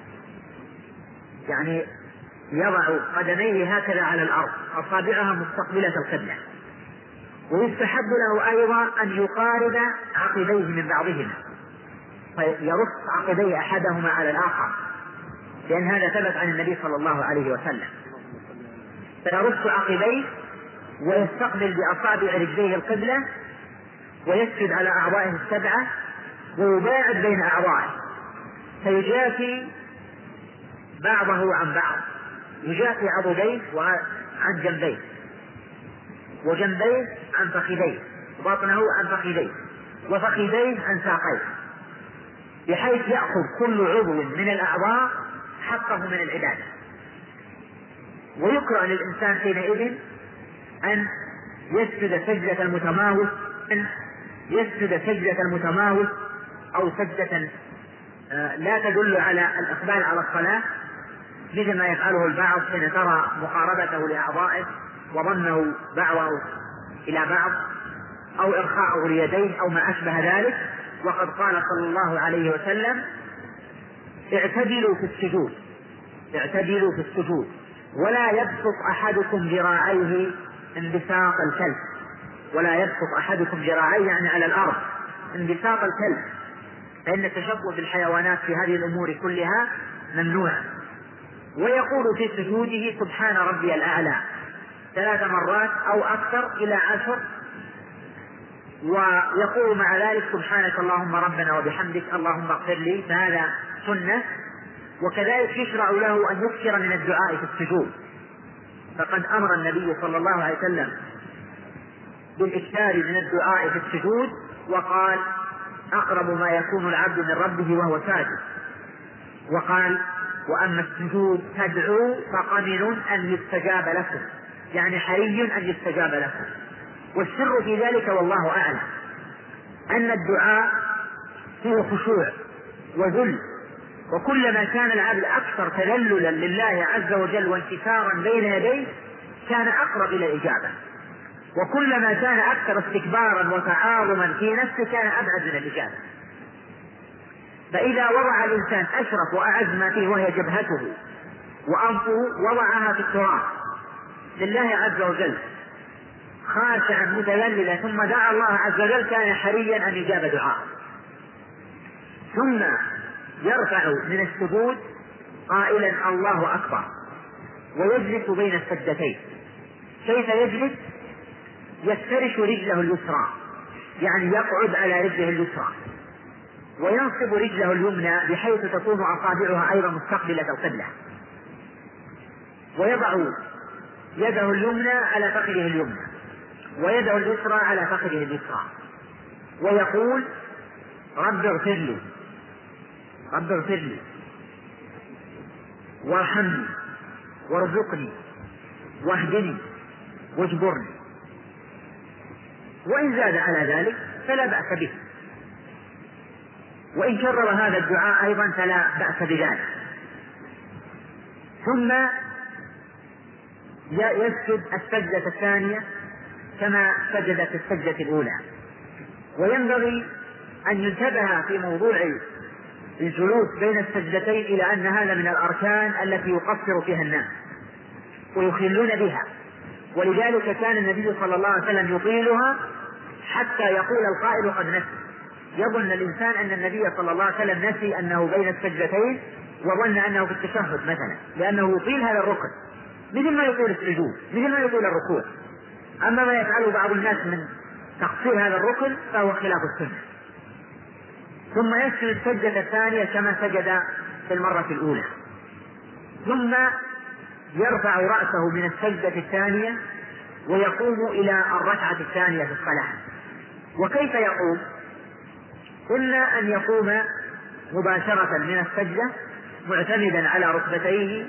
A: يعني يضع قدميه هكذا على الأرض أصابعها مستقبلة القبلة. ويستحب له أيضا أن يقارب عقبيه من بعضهما، فيرص عقبي أحدهما على الآخر، لأن هذا ثبت عن النبي صلى الله عليه وسلم. فيرص عقبيه ويستقبل بأصابع رجليه القبلة ويسجد على أعضائه السبعة ويباعد بين أعضائه، فيجافي بعضه عن بعض، يجافي عضديه عن جنبيه، وجنبيه عن فخذيه، وبطنه عن فخذيه، وفخذيه عن ساقيه، بحيث يأخذ كل عضو من الأعضاء حقه من العبادة. ويكره للإنسان حينئذ أن يسجد سجدة المتماوس أن يسجد سجدة المتماوس أو سجدة لا تدل على الإقبال على الصلاة، مثل ما يفعله البعض حين ترى مقاربته لأعضائه وضمه بعضه إلى بعض، أو إرخاءه ليديه أو ما أشبه ذلك. وقد قال صلى الله عليه وسلم: اعتدلوا في السجود اعتدلوا في السجود ولا يبسط أحدكم ذراعيه انبساط الكلب، ولا يبسط أحدكم ذراعيه يعني على الأرض انبساط الكلب، فإن التشبه بالحيوانات في هذه الأمور كلها ممنوع. ويقول في سجوده: سبحان ربي الأعلى ثلاث مرات أو أكثر إلى عشر، ويقول مع ذلك: سبحانك اللهم ربنا وبحمدك اللهم اغفر لي، فهذا سنة. وكذلك يشرع له أن يكثر من الدعاء في السجود، فقد أمر النبي صلى الله عليه وسلم بالإكثار من الدعاء في السجود، وقال: أقرب ما يكون العبد من ربه وهو ساجد. وقال: وأما السجود تدعو فقمن أن يستجاب لكم، يعني حري أن يستجاب لكم. والسر في ذلك والله أعلم أن الدعاء فيه خشوع وذل، وكلما كان العبد أكثر تذللا لله عز وجل وانكسارا بين يديه كان أقرب إلى الإجابة، وكلما كان أكثر استكبارا وتعاظما في نفسه كان أبعد من الإجابة. فإذا وضع الإنسان أشرف وأعز ما فيه وهي جبهته وأنفه وضعها في التراب لله عز وجل خاشعا متذللا ثم دعا الله عز وجل كان حريا أن يجاب دعاء. ثم يرفع من السجود قائلا: الله أكبر، ويجلس بين السجدتين. كيف يجلس؟ يفترش رجله اليسرى، يعني يقعد على رجله اليسرى، وينصب رجله اليمنى بحيث تكون أصابعها أيضا مستقبلة القبلة، ويضع يده اليمنى على فخذه اليمنى ويده اليسرى على فخذه اليسرى، ويقول: رب اغفر لي رب اغفر لي وارحمني وارزقني واهدني واجبرني. وإن زاد على ذلك فلا بأس به، وإن كرر هذا الدعاء أيضا فلا بأس بذلك. ثم يسجد السجدة الثانية كما سجد في السجدة الأولى. وينبغي أن ينتبه في موضوع الجلوس بين السجدتين إلى أن هذا من الأركان التي يقصر فيها الناس ويخلون بها، ولذلك كان النبي صلى الله عليه وسلم يطيلها حتى يقول القائل قد نسي. يظن الإنسان أن النبي صلى الله عليه وسلم نسي أنه بين السجدتين وظن أنه في التشهد مثلا، لأنه يطيل هذا الركن مثل ما يطيل السجود مثل ما يطيل الركوع. أما ما يفعله بعض الناس من تقصير هذا الركن فهو خلاف السنة. ثم يسجد السجدة الثانية كما سجد في المرة الأولى، ثم يرفع رأسه من السجدة الثانية ويقوم إلى الركعة الثانية في الصلاة. وكيف يقوم؟ إما أن يقوم مباشرة من السجدة معتمدا على ركبتيه،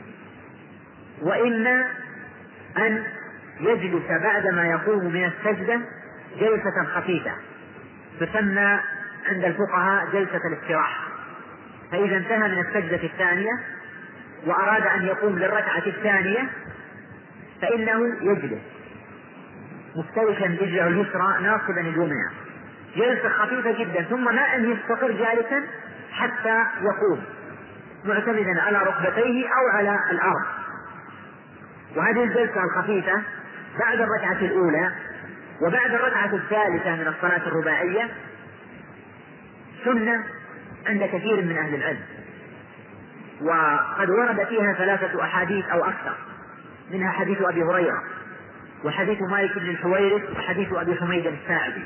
A: وإما أن يجلس بعدما يقوم من السجدة جلسة خفيفة تسمى عند الفقهاء جلسة الاستراحة. فإذا انتهى من السجدة الثانية وأراد أن يقوم للركعة الثانية فإنه يجلس مفترشا رجله اليسرى ناصبا اليمنى، جلسة خفيفة جدا، ثم ما أن يستقر جالسا حتى يقوم معتمدا على ركبتيه أو على الأرض. وهذه الجلسة الخفيفة بعد الركعة الأولى وبعد الركعة الثالثة من الصلاة الرباعية سنة عند كثير من أهل العلم، وقد ورد فيها ثلاثة أحاديث أو أكثر، منها حديث أبي هريرة، وحديث مالك بن الحويرث، وحديث أبي حميد الساعدي،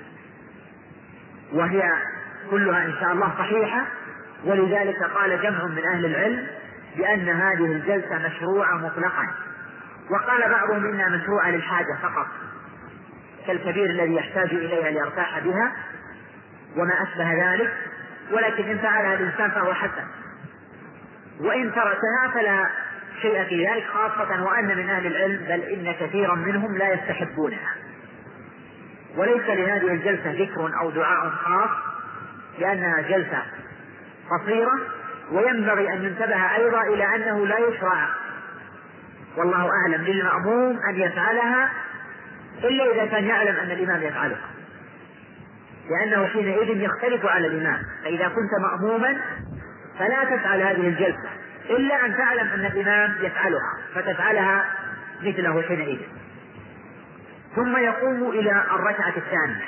A: وهي كلها إن شاء الله صحيحة. ولذلك قال جمع من أهل العلم بأن هذه الجلسة مشروعة مطلقا، وقال بعضهم إنها مشروعة للحاجة فقط، كالكبير الذي يحتاج إليها ليرتاح بها وما أشبه ذلك، ولكن إن فعلها الإنسان فهو حسن، وإن تركها فلا شيء في ذلك، خاصة وأن من أهل العلم بل إن كثيرا منهم لا يستحبونها. وليس لهذه الجلسة ذكر أو دعاء خاص، لأنها جلسة قصيرة، وينبغي أن ينتبه أيضا إلى أنه لا يشرع والله أعلم للمأموم أن يفعلها إلا إذا كان يعلم أن الإمام يفعلها، لأنه حينئذ يختلف على الإمام. فإذا كنت مأموما فلا تفعل هذه الجلسة إلا أن تعلم أن الإمام يفعلها فتفعلها مثله حينئذ. ثم يقوم إلى الركعة الثانية،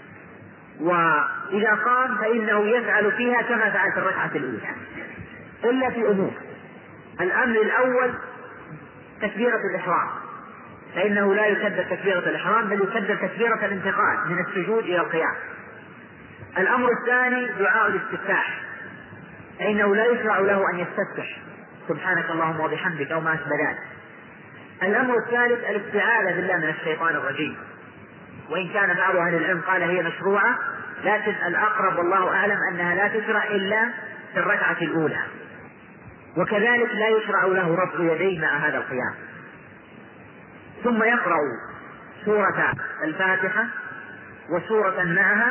A: وإذا قام فإنه يفعل فيها كما فعل في الركعة الأولى، إلا في أمور. الأمر الأول تكبيرة الإحرام، فإنه لا يكبر تكبيرة الإحرام بل يكبر تكبيرة الانتقال من السجود إلى القيام. الأمر الثاني دعاء الاستفتاح، فإنه لا يشرع له أن يستفتح سبحانك اللهم وبحمدك أو ما أشبه ذلك. الأمر الثالث الاستعاذة بالله من الشيطان الرجيم، وإن كان بعض أهل العلم قال هي مشروعة، لكن الأقرب والله أعلم أنها لا تشرع إلا في الركعة الأولى. وكذلك لا يشرع له رفع يديه مع هذا القيام. ثم يقرأ سورة الفاتحة وسورة معها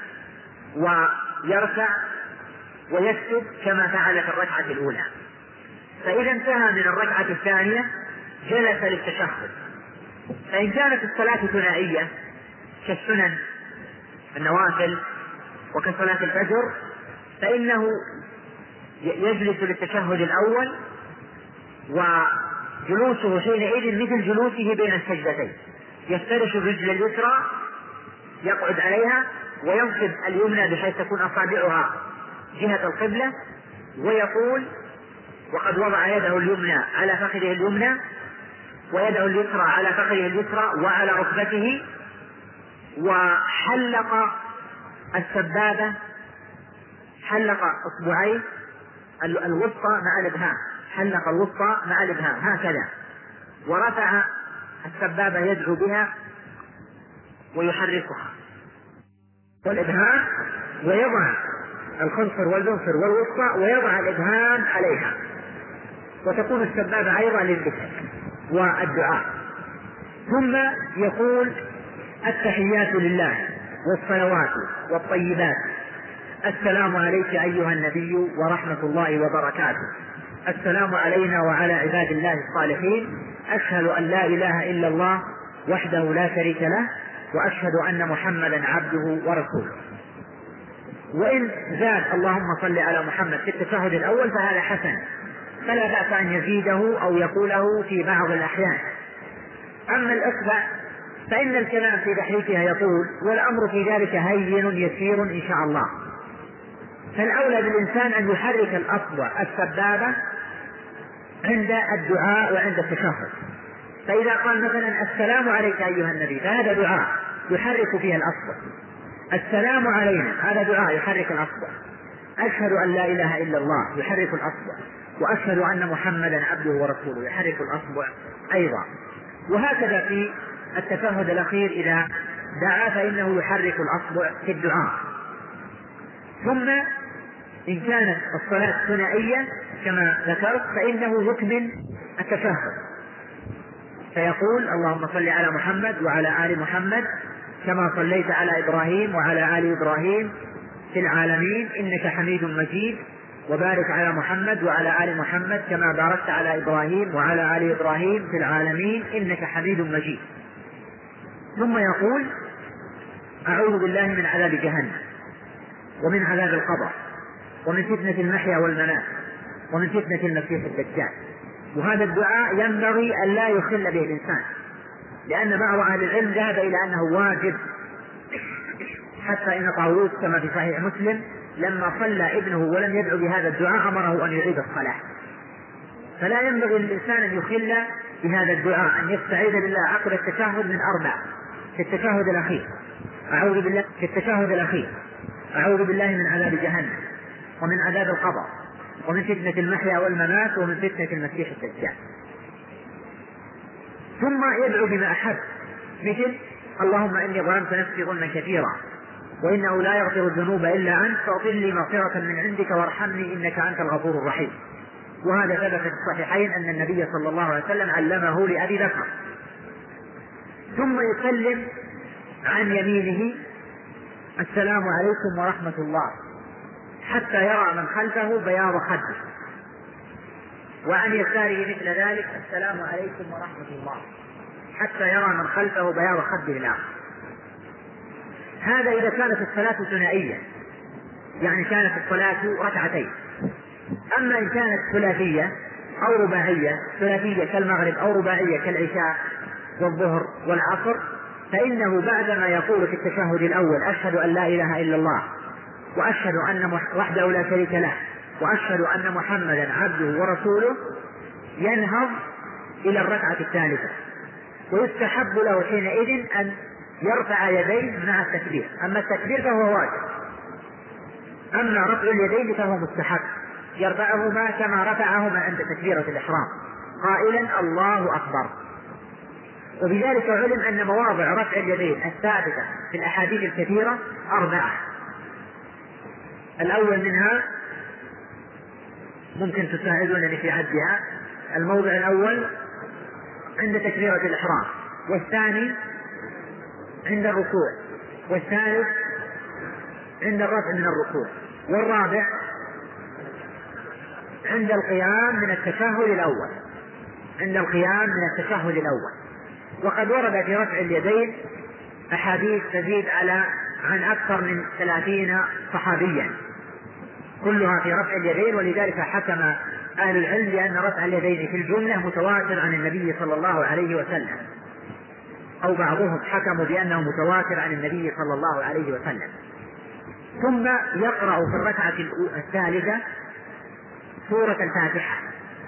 A: ويركع ويسجد كما فعل في الركعة الأولى. فإذا انتهى من الركعة الثانية جلس للتشهد. فإن كانت الصلاة ثنائية كالسنن النوافل وكصلاة الفجر فإنه يجلس للتشهد الأول، وجلوسه حينئذ مثل جلوسه بين السجدتين، يفترش الرجل اليسرى يقعد عليها وينصب اليمنى بحيث تكون أصابعها جهة القبلة، ويقول وقد وضع يده اليمنى على فخذه اليمنى ويده اليسرى على فخذه اليسرى وعلى ركبته، وحلق السبابة، حلق اصبعيه الوسطى مع الابهام، حلق الوسطى مع الابهام هكذا، ورفع السبابة يدعو بها ويحركها والابهام، ويضع الخنصر والبنصر والوسطى ويضع الابهام عليها، وتكون السبابة أيضا للذكر والدعاء. ثم يقول التحيات لله والصلوات والطيبات، السلام عليك أيها النبي ورحمة الله وبركاته، السلام علينا وعلى عباد الله الصالحين، أشهد أن لا إله إلا الله وحده لا شريك له، وأشهد أن محمدا عبده ورسوله. وإن زاد اللهم صل على محمد في التشهد الأول فهذا حسن، فلا بأس أن يزيده أو يقوله في بعض الأحيان. أما الإصبع فإن الكلام في تحريكها يطول، والأمر في ذلك هين يسير إن شاء الله. فالأولى بالإنسان أن يحرك الأصبع السبابة عند الدعاء وعند التشهد. فإذا قال مثلا السلام عليك أيها النبي فهذا دعاء يحرك فيها الأصبع، السلام علينا هذا دعاء يحرك الأصبع، أشهد أن لا إله إلا الله يحرك الأصبع، وأشهد أن محمدا عبده ورسوله يحرك الأصبع أيضا. وهكذا في التشهد الأخير إذا دعا فإنه يحرك الأصبع في الدعاء. ثم إن كانت الصلاة ثنائية كما ذكرت فإنه يكمل التشهد، فيقول اللهم صل على محمد وعلى آل محمد كما صليت على إبراهيم وعلى آل إبراهيم في العالمين إنك حميد مجيد، وبارك على محمد وعلى آل محمد كما باركت على إبراهيم وعلى آل إبراهيم في العالمين إنك حميد مجيد. ثم يقول أعوذ بالله من عذاب جهنم ومن عذاب القبر ومن فتنة المحيا والممات ومن فتنة المسيح الدجال. وهذا الدعاء ينبغي أن لا يخل به الإنسان، لأن بعض أهل العلم ذهب إلى أنه واجب، حتى إن طاووس كما في صحيح مسلم لما صلى ابنه ولم يدعو بهذا الدعاء أمره أن يعيد الصلاة. فلا ينبغي للإنسان أن يخل بهذا الدعاء، أن يستعيذ بالله عقب التشهد من أربع: في التشهد الأخير أعوذ بالله في التشهد الأخير أعوذ بالله من عذاب جهنم، ومن عذاب القبر، ومن فتنة المحيا والممات، ومن فتنة المسيح الدجال. ثم يدعو بما أحب، مثل: اللهم إني ظلمت نفسي ظلما كثيرا وإنه لا يغفر الذنوب إلا أنت فاغفر لي مغفرة من عندك وارحمني إنك أنت الغفور الرحيم. وهذا ثبت في الصحيحين أن النبي صلى الله عليه وسلم علمه لأبي بكر. ثم يسلم عن يمينه: السلام عليكم ورحمة الله، حتى يرى من خلفه بياض خده، وعن يساره مثل ذلك: السلام عليكم ورحمة الله، حتى يرى من خلفه بياض خده الآخر. هذا إذا كانت الصلاة ثنائية، يعني كانت الصلاة ركعتين. أما إن كانت ثلاثية أو رباعية، ثلاثية كالمغرب أو رباعية كالعشاء والظهر والعصر، فإنه بعدما يقول في التشهد الأول: أشهد أن لا إله إلا الله وأشهد أن وحده لا شريك له وأشهد أن محمدا عبده ورسوله، ينهض إلى الركعة الثالثة، ويستحب له حينئذ أن يرفع يديه مع التكبير. أما التكبير فهو واجب، أما رفع اليدين فهو مستحب، يرفعهما كما رفعهما عند تكبيرة الإحرام قائلا: الله أكبر. وبذلك علم أن مواضع رفع اليدين الثابتة في الأحاديث الكثيرة أربعة. الأول منها ممكن تساعدونني في عدها: الموضع الأول عند تكبيرة الإحرام، والثاني عند الركوع، والثالث عند الرفع من الركوع، والرابع عند القيام من التشهد الأول عند القيام من التشهد الأول. وقد ورد في رفع اليدين أحاديث تزيد على عن أكثر من ثلاثين صحابيا كلها في رفع اليدين، ولذلك حكم أهل العلم بأن رفع اليدين في الجملة متواتر عن النبي صلى الله عليه وسلم، أو بعضهم حكموا بأنه متواتر عن النبي صلى الله عليه وسلم. ثم يقرأ في الركعة الثالثة سورة الفاتحة،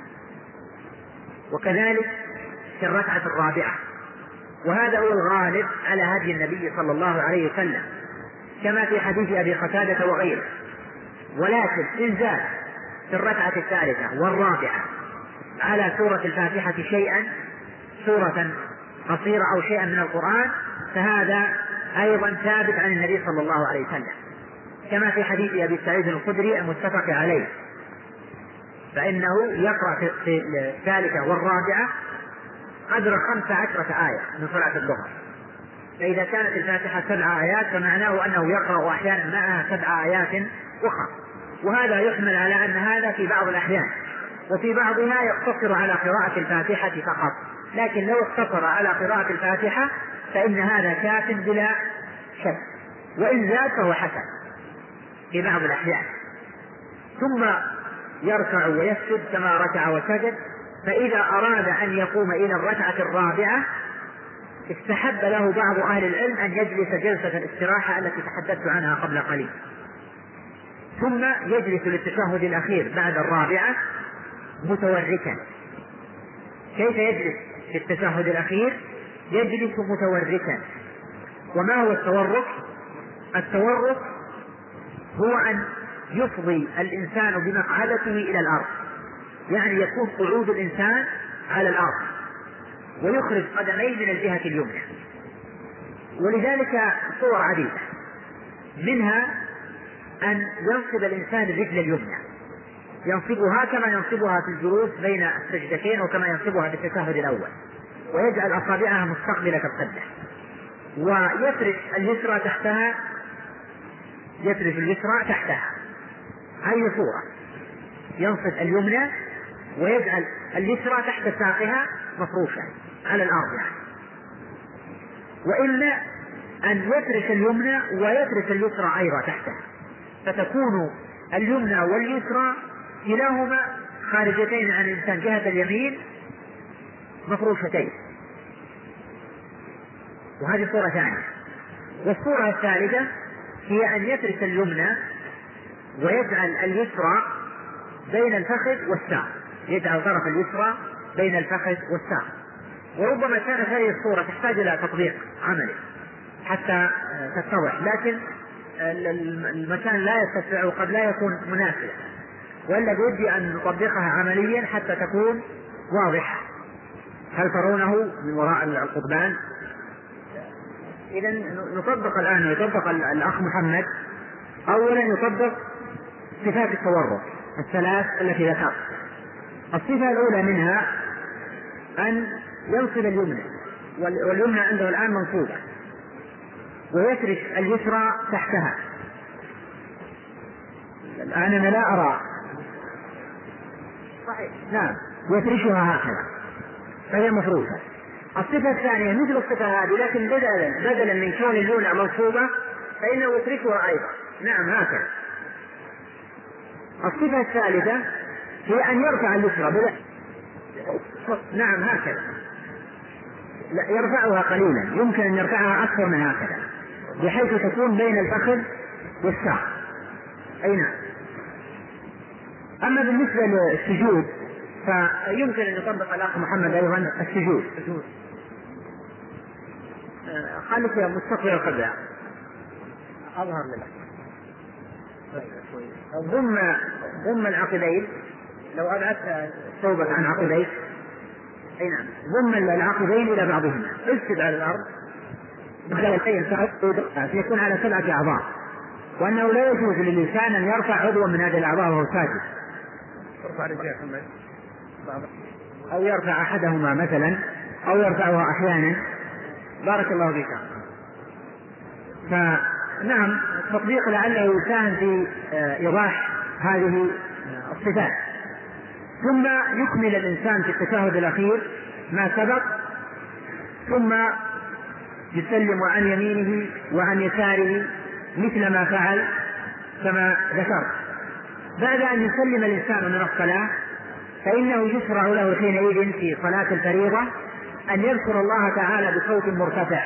A: وكذلك في الركعة الرابعة، وهذا هو الغالب على هدي النبي صلى الله عليه وسلم كما في حديث أبي قتادة وغيره. ولكن إن زاد في الركعة الثالثة والرابعة على سورة الفاتحة شيئا، سورة قصيرة أو شيئا من القرآن، فهذا أيضا ثابت عن النبي صلى الله عليه وسلم كما في حديث أبي سعيد الخدري المتفق عليه، فإنه يقرأ في الثالثة والرابعة قدر خمس عشرة آية من صلاة الظهر. فإذا كانت الفاتحة سبع آيات فمعناه أنه يقرأ أحيانا معها سبع آيات أخرى، وهذا يحمل على أن هذا في بعض الأحيان، وفي بعضها يقتصر على قراءة الفاتحة فقط. لكن لو اقتصر على قراءة الفاتحة فإن هذا كاف بلا شك، وإن زاد فهو حسن في بعض الأحيان. ثم يركع ويسجد كما ركع وسجد. فإذا أراد أن يقوم إلى الركعة الرابعة استحب له بعض أهل العلم أن يجلس جلسة الاستراحة التي تحدثت عنها قبل قليل، ثم يجلس للتشهد الأخير بعد الرابعة متوركا. كيف يجلس في التشهد الأخير؟ يجلس متوركا. وما هو التورك؟ التورك هو أن يفضي الإنسان بمقعدته إلى الأرض، يعني يكون قعود الإنسان على الأرض ويخرج قدميه من الجهة اليمنى. ولذلك صور عديدة، منها أن ينصب الإنسان الرجل اليمنى، ينصبها كما ينصبها في الجلوس بين السجدتين وكما ينصبها في التشهد الأول، ويجعل أصابعها مستقبلة القبلة، ويفرش اليسرى تحتها يفرش اليسرى تحتها. أي صورة؟ ينصب اليمنى ويجعل اليسرى تحت ساقها مفروشة على الأرض يعني. وإلا أن يفرش اليمنى ويفرش اليسرى أيضا تحتها، فتكون اليمنى واليسرى كلاهما خارجتين عن الإنسان جهة اليمين مفروشتين. وهذه صورة ثانية. والصورة الثالثة هي أن يفرش اليمنى ويجعل اليسرى بين الفخذ والساق، يجعل طرف اليسرى بين الفخذ والساق. وربما كانت هذه الصورة تحتاج إلى تطبيق عملي حتى تتضح، لكن المكان لا يستطيع وقد لا يكون مناسبا، وإلا بودي أن نطبقها عمليا حتى تكون واضحة. هل ترونه من وراء القضبان؟ إذن نطبق الآن، يطبق الأخ محمد أولا يطبق صفات التورق الثلاث التي ذكرت. الصفة الأولى منها أن ينصب اليمنى، واليمنى عنده الآن منصوبة، ويفرش اليسرى تحتها. الآن أنا لا أرى صحيح، نعم، يفرشها هكذا فهي مفروشة. الصفة الثانية مثل الصفة هذه، لكن بدلا بدلا من كون اليمنى منصوبة فإنه يفرشها أيضا، نعم هكذا. الصفة الثالثة هي أن يرفع اليسرى بلا، نعم هكذا، لا يرفعها قليلا، يمكن أن يرفعها أكثر من هكذا بحيث تكون بين الفخذ والساق. أي نعم. أما بالنسبة للسجود فيمكن أن يطبق الأخ محمد أيضا السجود. خليك يا مستقبل القبلة أظهر لك. ضم ضم العقبين، لو أبعدت ثوبك عن عقبيك، أي نعم، ضم العقبين إلى بعضهما، اسجد على الأرض يكون على سبعة أعضاء، وأنه لا يجوز للإنسان أن يرفع عضوا من هذه الأعضاء وهو ساجد، أو يرفع أحدهما مثلا، أو يرفعها أحيانا. بارك الله فيك. فنعم التطبيق لعله يساهم في إيضاح هذه الصفات. ثم يكمل الإنسان في التشهد الأخير ما سبق، ثم يسلم عن يمينه وعن يساره مثل ما فعل كما ذكرت. بعد أن يسلم الإنسان من الصلاة فإنه يشرع له حينئذ في صلاة الفريضة أن يذكر الله تعالى بصوت مرتفع،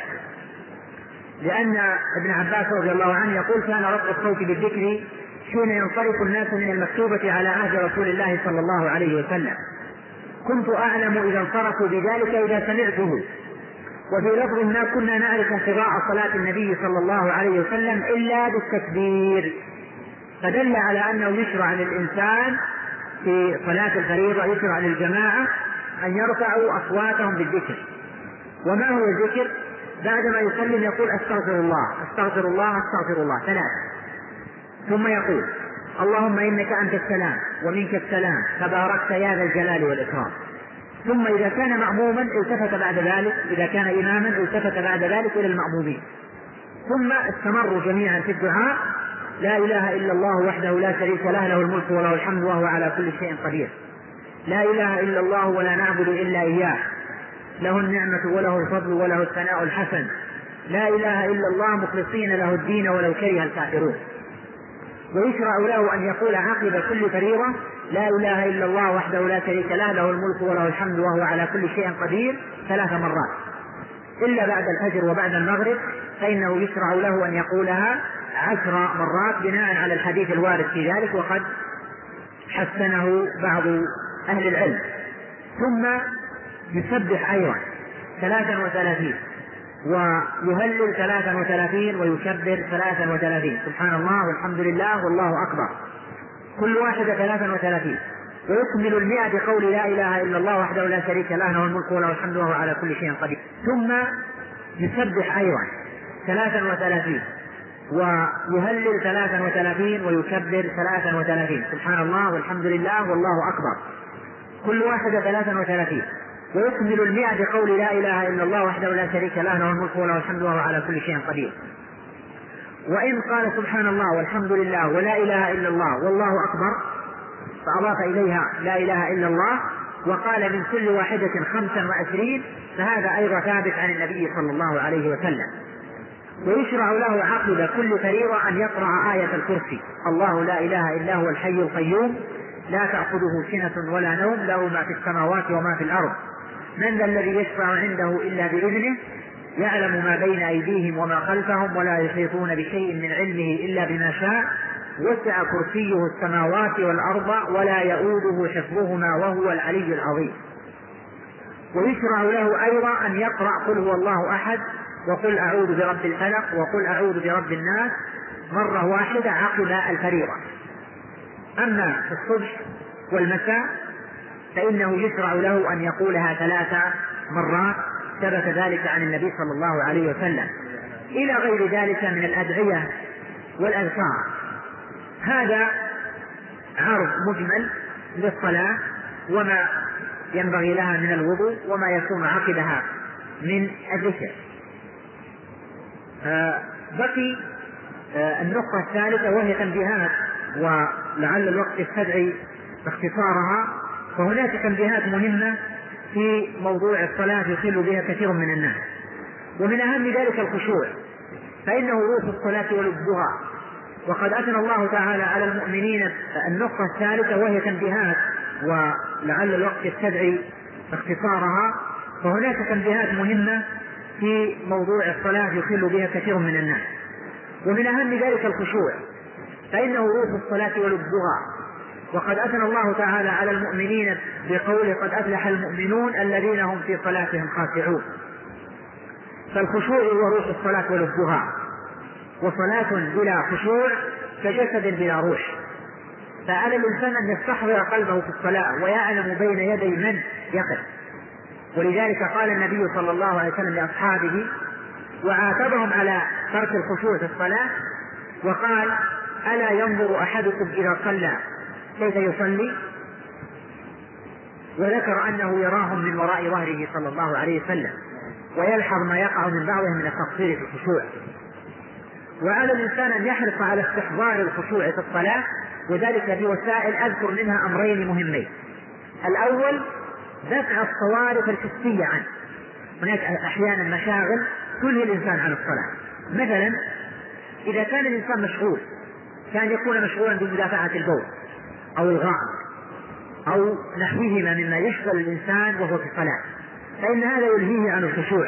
A: لأن ابن عباس رضي الله عنه يقول: كان رفع الصوت بالذكر حين ينصرف الناس من المكتوبة على عهد رسول الله صلى الله عليه وسلم، كنت أعلم إذا انصرفوا بذلك إذا سمعته. وفي لفظ هناك: كنا نعرف انقضاء صلاة النبي صلى الله عليه وسلم إلا بالتكبير. فدل على أنه يشرع للإنسان في صلاة الفريضة، يشرع للجماعة أن يرفعوا أصواتهم بالذكر. وما هو الذكر؟ بعدما يسلم يقول: أستغفر الله أستغفر الله أستغفر الله ثلاثة، ثم يقول: اللهم إنك أنت السلام ومنك السلام تباركت يا ذا الجلال والإكرام. ثم إذا كان مأموما التفت بعد ذلك، إذا كان إماما التفت بعد ذلك إلى المأمومين، ثم استمروا جميعا في الدعاء: لا إله إلا الله وحده لا شريك له، له الملك وله الحمد وهو على كل شيء قدير. لا إله إلا الله ولا نعبد إلا إياه، له النعمة وله الفضل وله الثناء الحسن. لا إله إلا الله مخلصين له الدين ولو كره الكافرون. ويشرع له أن يقول عقب كل فريضة: لا إله إلا الله وحده لا شريك له، له الملك وله الحمد وهو على كل شيء قدير ثلاث مرات. إلا بعد الفجر وبعد المغرب فإنه يشرع له أن يقولها عشر مرات بناء على الحديث الوارد في ذلك، وقد حسنه بعض أهل العلم. ثم يسبح أيضا ثلاثا وثلاثين، ويهلل ثلاثا وثلاثين، ويكبر ثلاثا وثلاثين، سبحان الله والحمد لله والله أكبر، كل واحدة ثلاثا وثلاثين. ويكمل المئة بقول: لا إله إلا الله وحده لا شريك له، له الملك وله الحمد وهو على كل شيء قدير. ثم يسبح أيضا ثلاثا وثلاثين، ويهلل ثلاثا وثلاثين، ويكبر ثلاثا وثلاثين، سبحان الله والحمد لله والله أكبر، كل واحدة ثلاثا وثلاثين. ويكمل المئة بقول: لا إله إلا الله وحده لا شريك له، له الملك وله الحمد وهو على كل شيء قدير. وإن قال سبحان الله والحمد لله ولا إله إلا الله والله أكبر فأضاف إليها لا إله إلا الله، وقال من كل واحدة خمسا وعشرين، فهذا أيضا ثابت عن النبي صلى الله عليه وسلم. ويشرع له عقب كل فريضة أن يقرأ آية الكرسي: الله لا إله إلا هو الحي القيوم لا تأخذه سنة ولا نوم، له ما في السماوات وما في الأرض، من ذا الذي يشفع عنده إلا بإذنه، يعلم ما بين أيديهم وما خلفهم، ولا يحيطون بشيء من علمه إلا بما شاء، وسع كرسيه السماوات والأرض ولا يؤوده حفظهما وهو العلي العظيم. ويشرع له أيضا أن يقرأ قل هو الله أحد وقل أعوذ برب الفلق وقل أعوذ برب الناس مرة واحدة عقب الفريضة. أما في الصبح والمساء فإنه يشرع له أن يقولها ثلاث مرات، ثبت ذلك عن النبي صلى الله عليه وسلم، إلى غير ذلك من الأدعية والأذكار. هذا عرض مجمل للصلاة وما ينبغي لها من الوضوء وما يكون عقبها من الذكر. آه بقي آه النقطة الثالثة وهي تنبيهات، ولعل الوقت يستدعي اختصارها. فهناك تنبيهات مهمة في موضوع الصلاة يخل بها كثير من الناس، ومن أهم ذلك الخشوع، فإنه روح الصلاة ولبها. وقد أثنى الله تعالى على المؤمنين. النقطة الثالثة وهي تنبيهات، ولعل الوقت يستدعي اختصارها. فهناك تنبيهات مهمة في موضوع الصلاة يخل بها كثير من الناس، ومن أهم ذلك الخشوع، فإنه روح الصلاة ولبها. وقد أثنى الله تعالى على المؤمنين بقوله قد أفلح المؤمنون الذين هم في صلاتهم خاشعون. فالخشوع هو روح الصلاة ولبها، وصلاة بلا خشوع كجسد بلا روح. فعلى الإنسان أن يستحضر قلبه في الصلاة ويعلم بين يدي من يقف. ولذلك قال النبي صلى الله عليه وسلم لأصحابه وعاتبهم على ترك الخشوع في الصلاة وقال ألا ينظر أحدكم إذا صلى كيف يصلي؟ وذكر أنه يراهم من وراء ظهره صلى الله عليه وسلم ويلحظ ما يقع من بعضهم من التقصير في الخشوع. وعلى الإنسان أن يحرص على استحضار الخشوع في الصلاة، وذلك بوسائل أذكر منها أمرين مهمين. الأول دفع الصوارف الحسية عنه. هناك أحيانا مشاغل تلهي الإنسان عن الصلاة. مثلا إذا كان الإنسان مشغول، كان يكون مشغولا بمدافعة البول أو الغائط أو نحوهما مما يشغل الإنسان وهو في الصلاة، فإن هذا يلهيه عن الخشوع.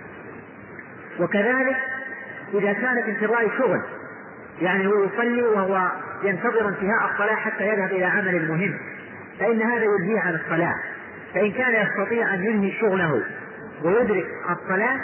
A: وكذلك إذا كان في انتظار شغل، يعني هو يصلي وهو ينتظر انتهاء الصلاة حتى يذهب إلى عمل مهم، فإن هذا يلهيه عن الصلاة. فإن كان يستطيع أن ينهي شغله ويدرك الصلاة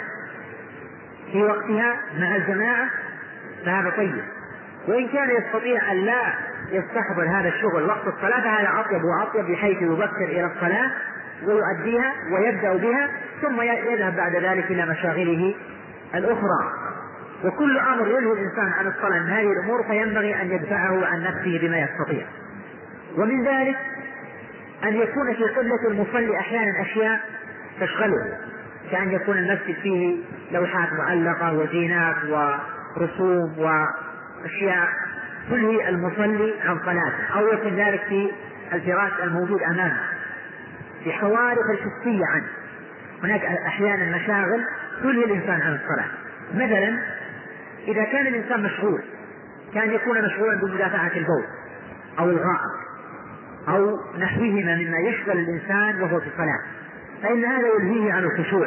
A: في وقتها مع الجماعة فهذا طيب. وإن كان يستطيع أن لا يستحضر هذا الشغل وقت الصلاة فهذا أطيب وأطيب، بحيث يبكر إلى الصلاة ويؤديها ويبدأ بها ثم يذهب بعد ذلك إلى مشاغله الأخرى. وكل أمر يلهي الإنسان عن الصلاة من هذه الأمور فينبغي أن يدفعه عن نفسه بما يستطيع. ومن ذلك أن يكون في قبلة المصلي أحيانا أشياء تشغله، كأن يكون المسجد فيه لوحات معلقة وزينات ورسوم وأشياء تلهي المصلي عن صلاته، أو يكون ذلك في الفراش الموجود أمامه بحوارف الحسية عنه. هناك أحيانا مشاغل تلهي الإنسان عن الصلاة. مثلا إذا كان الإنسان مشغول، كان يكون مشغولا بمدافعة البول أو الغائط أو نحوهما مما يشغل الإنسان وهو في الصلاة، فإن هذا يلهيه عن الخشوع.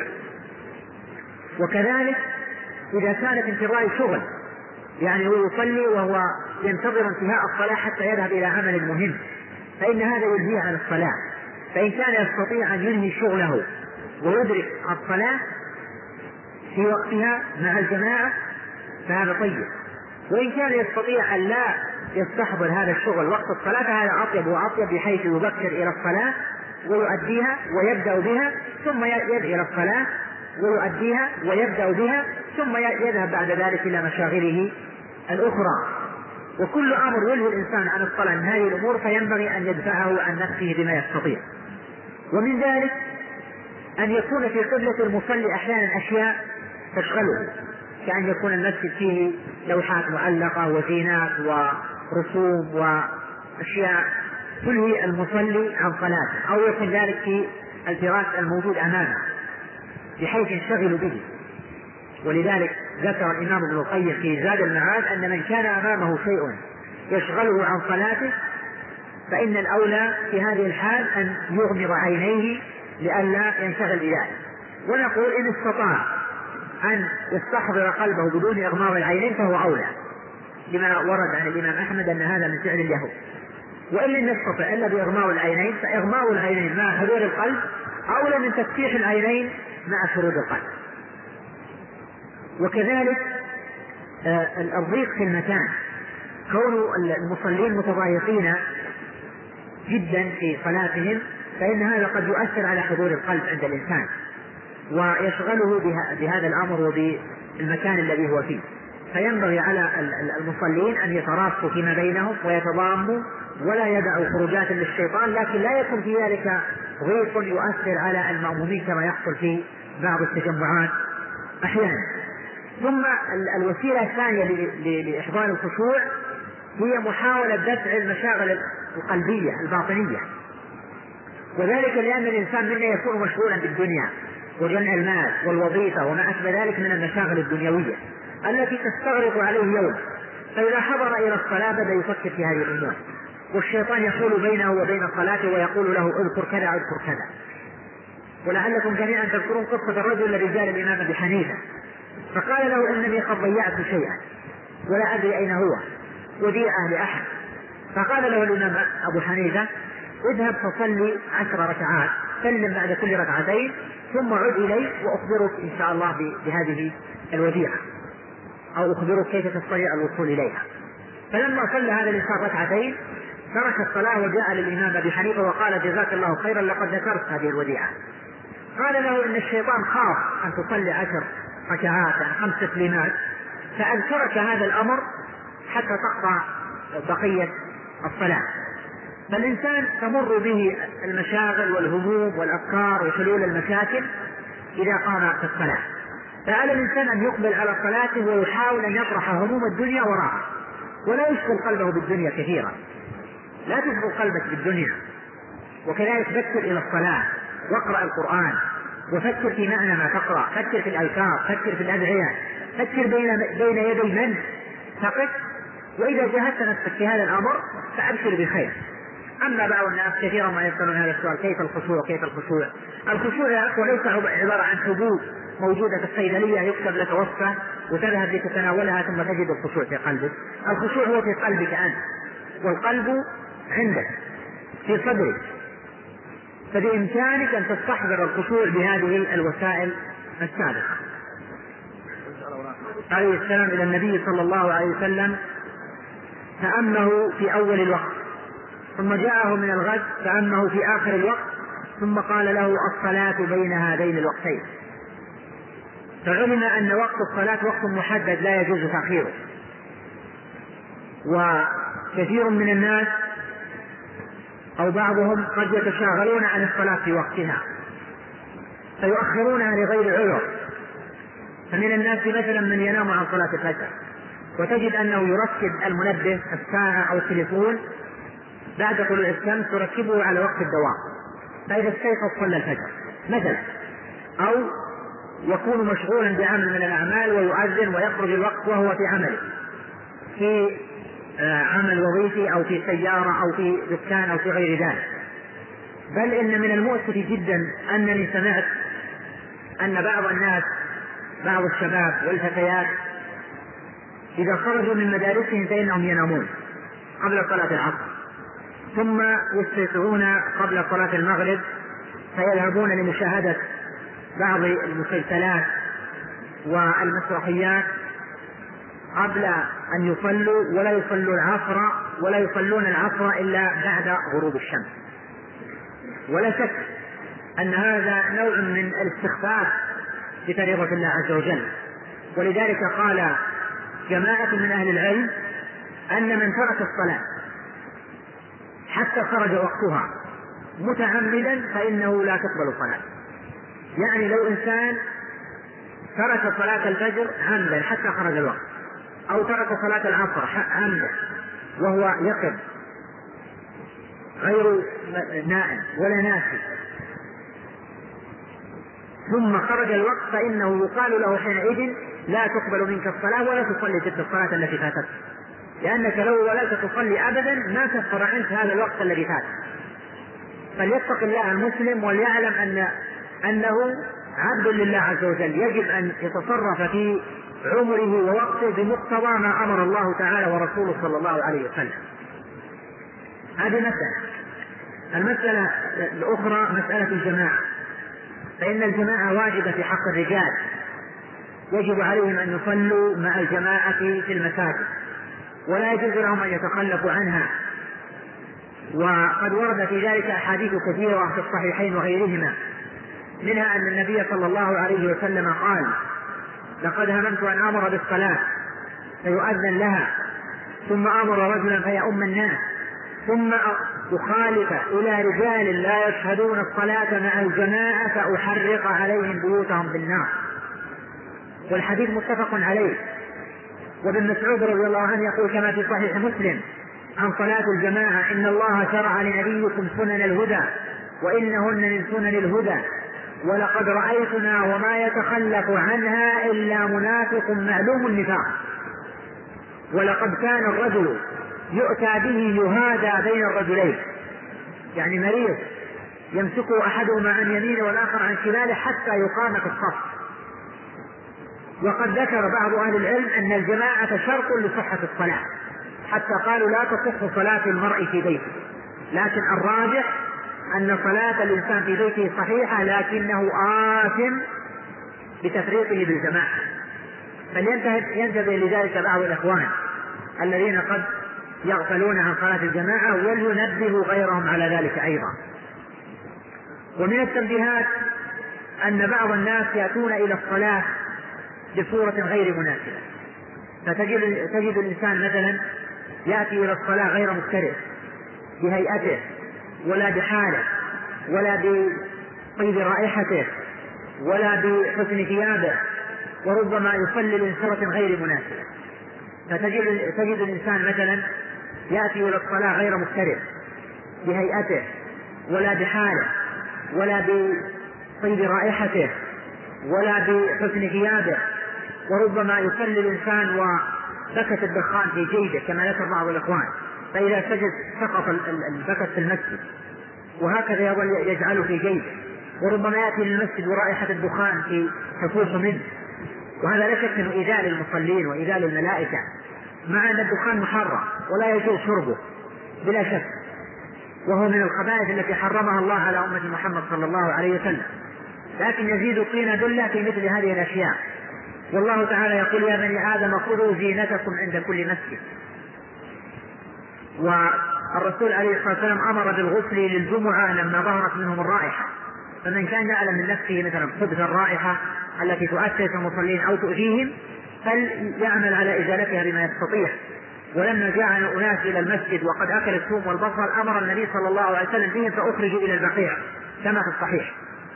A: وكذلك إذا كان في انتظار شغل، يعني هو يصلي وهو ينتظر انتهاء الصلاة حتى يذهب إلى عمل مهم، فإن هذا يلهيه عن الصلاة. فإن كان يستطيع أن ينهي شغله ويدرك الصلاة في وقتها مع الجماعة فهذا طيب. وإن كان يستطيع أن لا يستحضر هذا الشغل وقت الصلاة فهذا أطيب وأطيب، بحيث يبكر إلى الصلاة ويؤديها ويبدأ بها ثم يذهب إلى الصلاة ويؤديها ويبدأ بها ثم يذهب بعد ذلك إلى مشاغله الأخرى. وكل أمر يلهي الإنسان عن الصلاة من هذه الأمور فينبغي أن يدفعه عن نفسه بما يستطيع. ومن ذلك أن يكون في قبلة المصلي أحيانا أشياء تشغله، كأن يكون المسجد فيه لوحات معلقة وزينات ورسوم وأشياء تلهي المصلي عن صلاته، أو يكون ذلك في الفراش الموجود أمامه بحيث ينشغل به. ولذلك ذكر الإمام ابن القيم في زاد المعاد أن من كان أمامه شيء يشغله عن صلاته فإن الأولى في هذه الحال أن يغمض عينيه لئلا ينشغل بذلك. ونقول إن استطاع أن يستحضر قلبه بدون إغماض العينين فهو أولى، لما ورد عن الإمام أحمد أن هذا من فعل اليهود. وإن لم يستطع إلا بإغماء العينين فإغماء العينين مع حضور القلب أولى من تفتيح العينين مع شرود القلب. وكذلك الضيق في المكان، كون المصلين متضايقين جدا في صلاتهم فإن هذا قد يؤثر على حضور القلب عند الإنسان ويشغله بهذا الأمر وبالمكان الذي هو فيه. فينبغي على المصلين أن يتراصوا فيما بينهم ويتضاموا ولا يدعوا خروجات للشيطان، لكن لا يكون في ذلك ضيق يؤثر على المأمومين كما يحصل في بعض التجمعات أحيانا. ثم الوسيلة الثانية لإحضار الخشوع هي محاولة دفع المشاغل القلبية الباطنية، وذلك لأن الإنسان منا يكون مشغولا بالدنيا وجمع المال والوظيفة وما أشبه ذلك من المشاغل الدنيوية التي تستغرق عليه يوم، فإذا حضر إلى الصلاة بدأ يفكر في هذه الأمور، والشيطان يحول بينه وبين صلاته ويقول له اذكر كذا اذكر كذا. ولعلكم جميعا تذكرون قصة الرجل الذي جاء الإمام أبي حنيفة فقال له إنني قد ضيعت شيئا ولا أدري أين هو وديعه لأحد، فقال له الإمام أبو حنيفة اذهب فصلي عشر ركعات، سلم بعد كل ركعتين ثم عد إلي وأخبرك إن شاء الله بهذه الوديعة أو أخبرك كيف تستطيع الوصول إليها. فلما صلى هذا الإنسان ركعتين ترك الصلاة وجاء للإمام أبي حنيفة وقال جزاك الله خيرا لقد ذكرت هذه الوديعة. قال له إن الشيطان خاف أن تصلي عشر ركعات خمس تسليمات فأذكرك هذا الأمر حتى تقطع بقية الصلاة. فالإنسان تمر به المشاغل والهموم والأفكار وحلول المشاكل إذا قام في الصلاة، فعلى الإنسان أن يقبل على صلاته ويحاول أن يطرح هموم الدنيا وراءه ولا يشغل قلبه بالدنيا كثيرا. لا تشغل قلبك بالدنيا، وكذلك فكر إلى الصلاة واقرأ القرآن وفكر في معنى ما تقرأ، فكر في الأذكار، فكر في الأدعية، فكر بين, بين يدي من تقف، وإذا جاهدت نفسك في هذا الأمر فأبشر بخير. أما بعض الناس كثيرا ما يسألون هذا السؤال كيف الخشوع كيف الخشوع الخشوع يا أخوة ليس عبارة عن حبوب موجودة في الصيدلية يكتب لك وصفة وتذهب لتتناولها ثم تجد الخشوع في قلبك. الخشوع هو في قلبك أنت، والقلب عندك في صدرك، فبإمكانك أن تستحضر الخشوع بهذه الوسائل السابقة. عليه السلام إلى النبي صلى الله عليه وسلم فأمه في أول الوقت، ثم جاءه من الغد فأمه في آخر الوقت، ثم قال له الصلاة بين هذين الوقتين. فعلم أن وقت الصلاة وقت محدد لا يجوز تأخيره. وكثير من الناس أو بعضهم قد يتشاغلون عن الصلاة في وقتها فيؤخرونها لغير عذر. فمن الناس مثلا من ينام عن صلاة الفجر وتجد أنه يركب المنبه الساعة أو التليفون بعد طلوع الشمس تركبه على وقت الدوام، فإذا استيقظ صلى الفجر مثلا، أو يكون مشغولا بعمل من الأعمال ويؤذن ويخرج الوقت وهو في عمله في عمل وظيفي أو في سيارة أو في دكان أو في غير ذلك. بل إن من المؤسف جدا أنني سمعت أن بعض الناس بعض الشباب والفتيات إذا خرجوا من مدارسهم فإنهم ينامون قبل صلاة العصر ثم يستيقظون قبل صلاة المغرب فيذهبون لمشاهدة بعض المسلسلات والمسرحيات قبل أن يصلوا، ولا يصلوا العصر ولا يصلون العصر إلا بعد غروب الشمس. ولا شك أن هذا نوع من الاستخفاف بفريضة الله عز وجل. ولذلك قال جماعة من أهل العلم أن من ترك الصلاة حتى خرج وقتها متعمدا فإنه لا تقبل صلاة. يعني لو إنسان ترك صلاة الفجر عمدا حتى خرج الوقت، أو ترك صلاة العصر عمدا وهو يقظ غير نائم ولا ناسي ثم خرج الوقت فإنه يقال له حينئذ لا تقبل منك الصلاة ولا تصلي تلك الصلاة التي فاتت، لأنك لو ولست تصلي أبدا ما كفر عنك هذا الوقت الذي فات. فليتق الله المسلم وليعلم أن أنه عبد لله عز وجل، يجب أن يتصرف في عمره ووقته بمقتضى ما أمر الله تعالى ورسوله صلى الله عليه وسلم. هذه مسألة. المسألة الأخرى مسألة الجماعة، فإن الجماعة واجبة في حق الرجال، يجب عليهم أن يصلوا مع الجماعة في المساجد، ولا يجوز لهم أن يتخلفوا عنها. وقد ورد في ذلك أحاديث كثيرة في الصحيحين وغيرهما، منها أن النبي صلى الله عليه وسلم قال: لقد هممت أن أمر بالصلاة فيؤذن لها، ثم أمر رجلا فيؤم الناس، ثم أخالف إلى رجال لا يشهدون الصلاة مع الجماعة فأحرق عليهم بيوتهم بالنار. والحديث متفق عليه. وابن مسعود رضي الله عنه يقول كما في صحيح مسلم عن صلاة الجماعة: إن الله شرع لنبيكم سنن الهدى وإنهن من سنن الهدى، ولقد رأيتنا وما يتخلف عنها إلا منافق معلوم النفاق، ولقد كان الرجل يؤتى به يهادى بين الرجلين، يعني مريض يمسكه أحدهما عن يمينه والآخر عن شماله حتى يقام في الصف. وقد ذكر بعض أهل العلم أن الجماعة شرط لصحة الصلاة، حتى قالوا لا تصح صلاة المرء في بيته، لكن الراجح أن صلاة الإنسان في بيته صحيحة، لكنه آثم بتفريطه بالجماعة. فلينتبه لذلك بعض الإخوان الذين قد يغفلون عن صلاة الجماعة، ولينبهوا غيرهم على ذلك أيضا. ومن التنبيهات أن بعض الناس يأتون إلى الصلاة بصورة غير مناسبة، فتجد تجد الإنسان مثلا يأتي إلى الصلاة غير مكترث بهيئته ولا بحاله ولا بطيب رائحته ولا بحسن ثيابه، وربما يصلي بصورة غير مناسبة. فتجد تجد الإنسان مثلا يأتي إلى الصلاة غير مكترث بهيئته ولا بحاله ولا بطيب رائحته ولا بحسن ثيابه، وربما يصلي الإنسان وبكت الدخان في جيبه كما ذكر بعض الإخوان، فإذا سجد سقط البكت في المسجد، وهكذا يظل يجعله في جيبه، وربما يأتي للمسجد ورائحة الدخان في تفوح منه، وهذا لا شك انه إيذاء للمصلين وإيذاء للملائكة، مع أن الدخان محرم ولا يجوز شربه بلا شك، وهو من الخبائث التي حرمها الله على أمة محمد صلى الله عليه وسلم، لكن يزيد الطين دلة في مثل هذه الأشياء. والله تعالى يقول: يا بني آدم خذوا زينتكم عند كل مسجد. والرسول عليه الصلاة والسلام أمر بالغسل للجمعة لما ظهرت منهم الرائحة، فمن كان يعلم من نفسه مثلا خبث الرائحة التي تؤثر في المصلين أو تؤذيهم فليعمل على إزالتها بما يستطيع. ولما جاء أناس إلى المسجد وقد أكل الثوم والبصل أمر النبي صلى الله عليه وسلم بهم فأخرجوا إلى البقيع كما في الصحيح.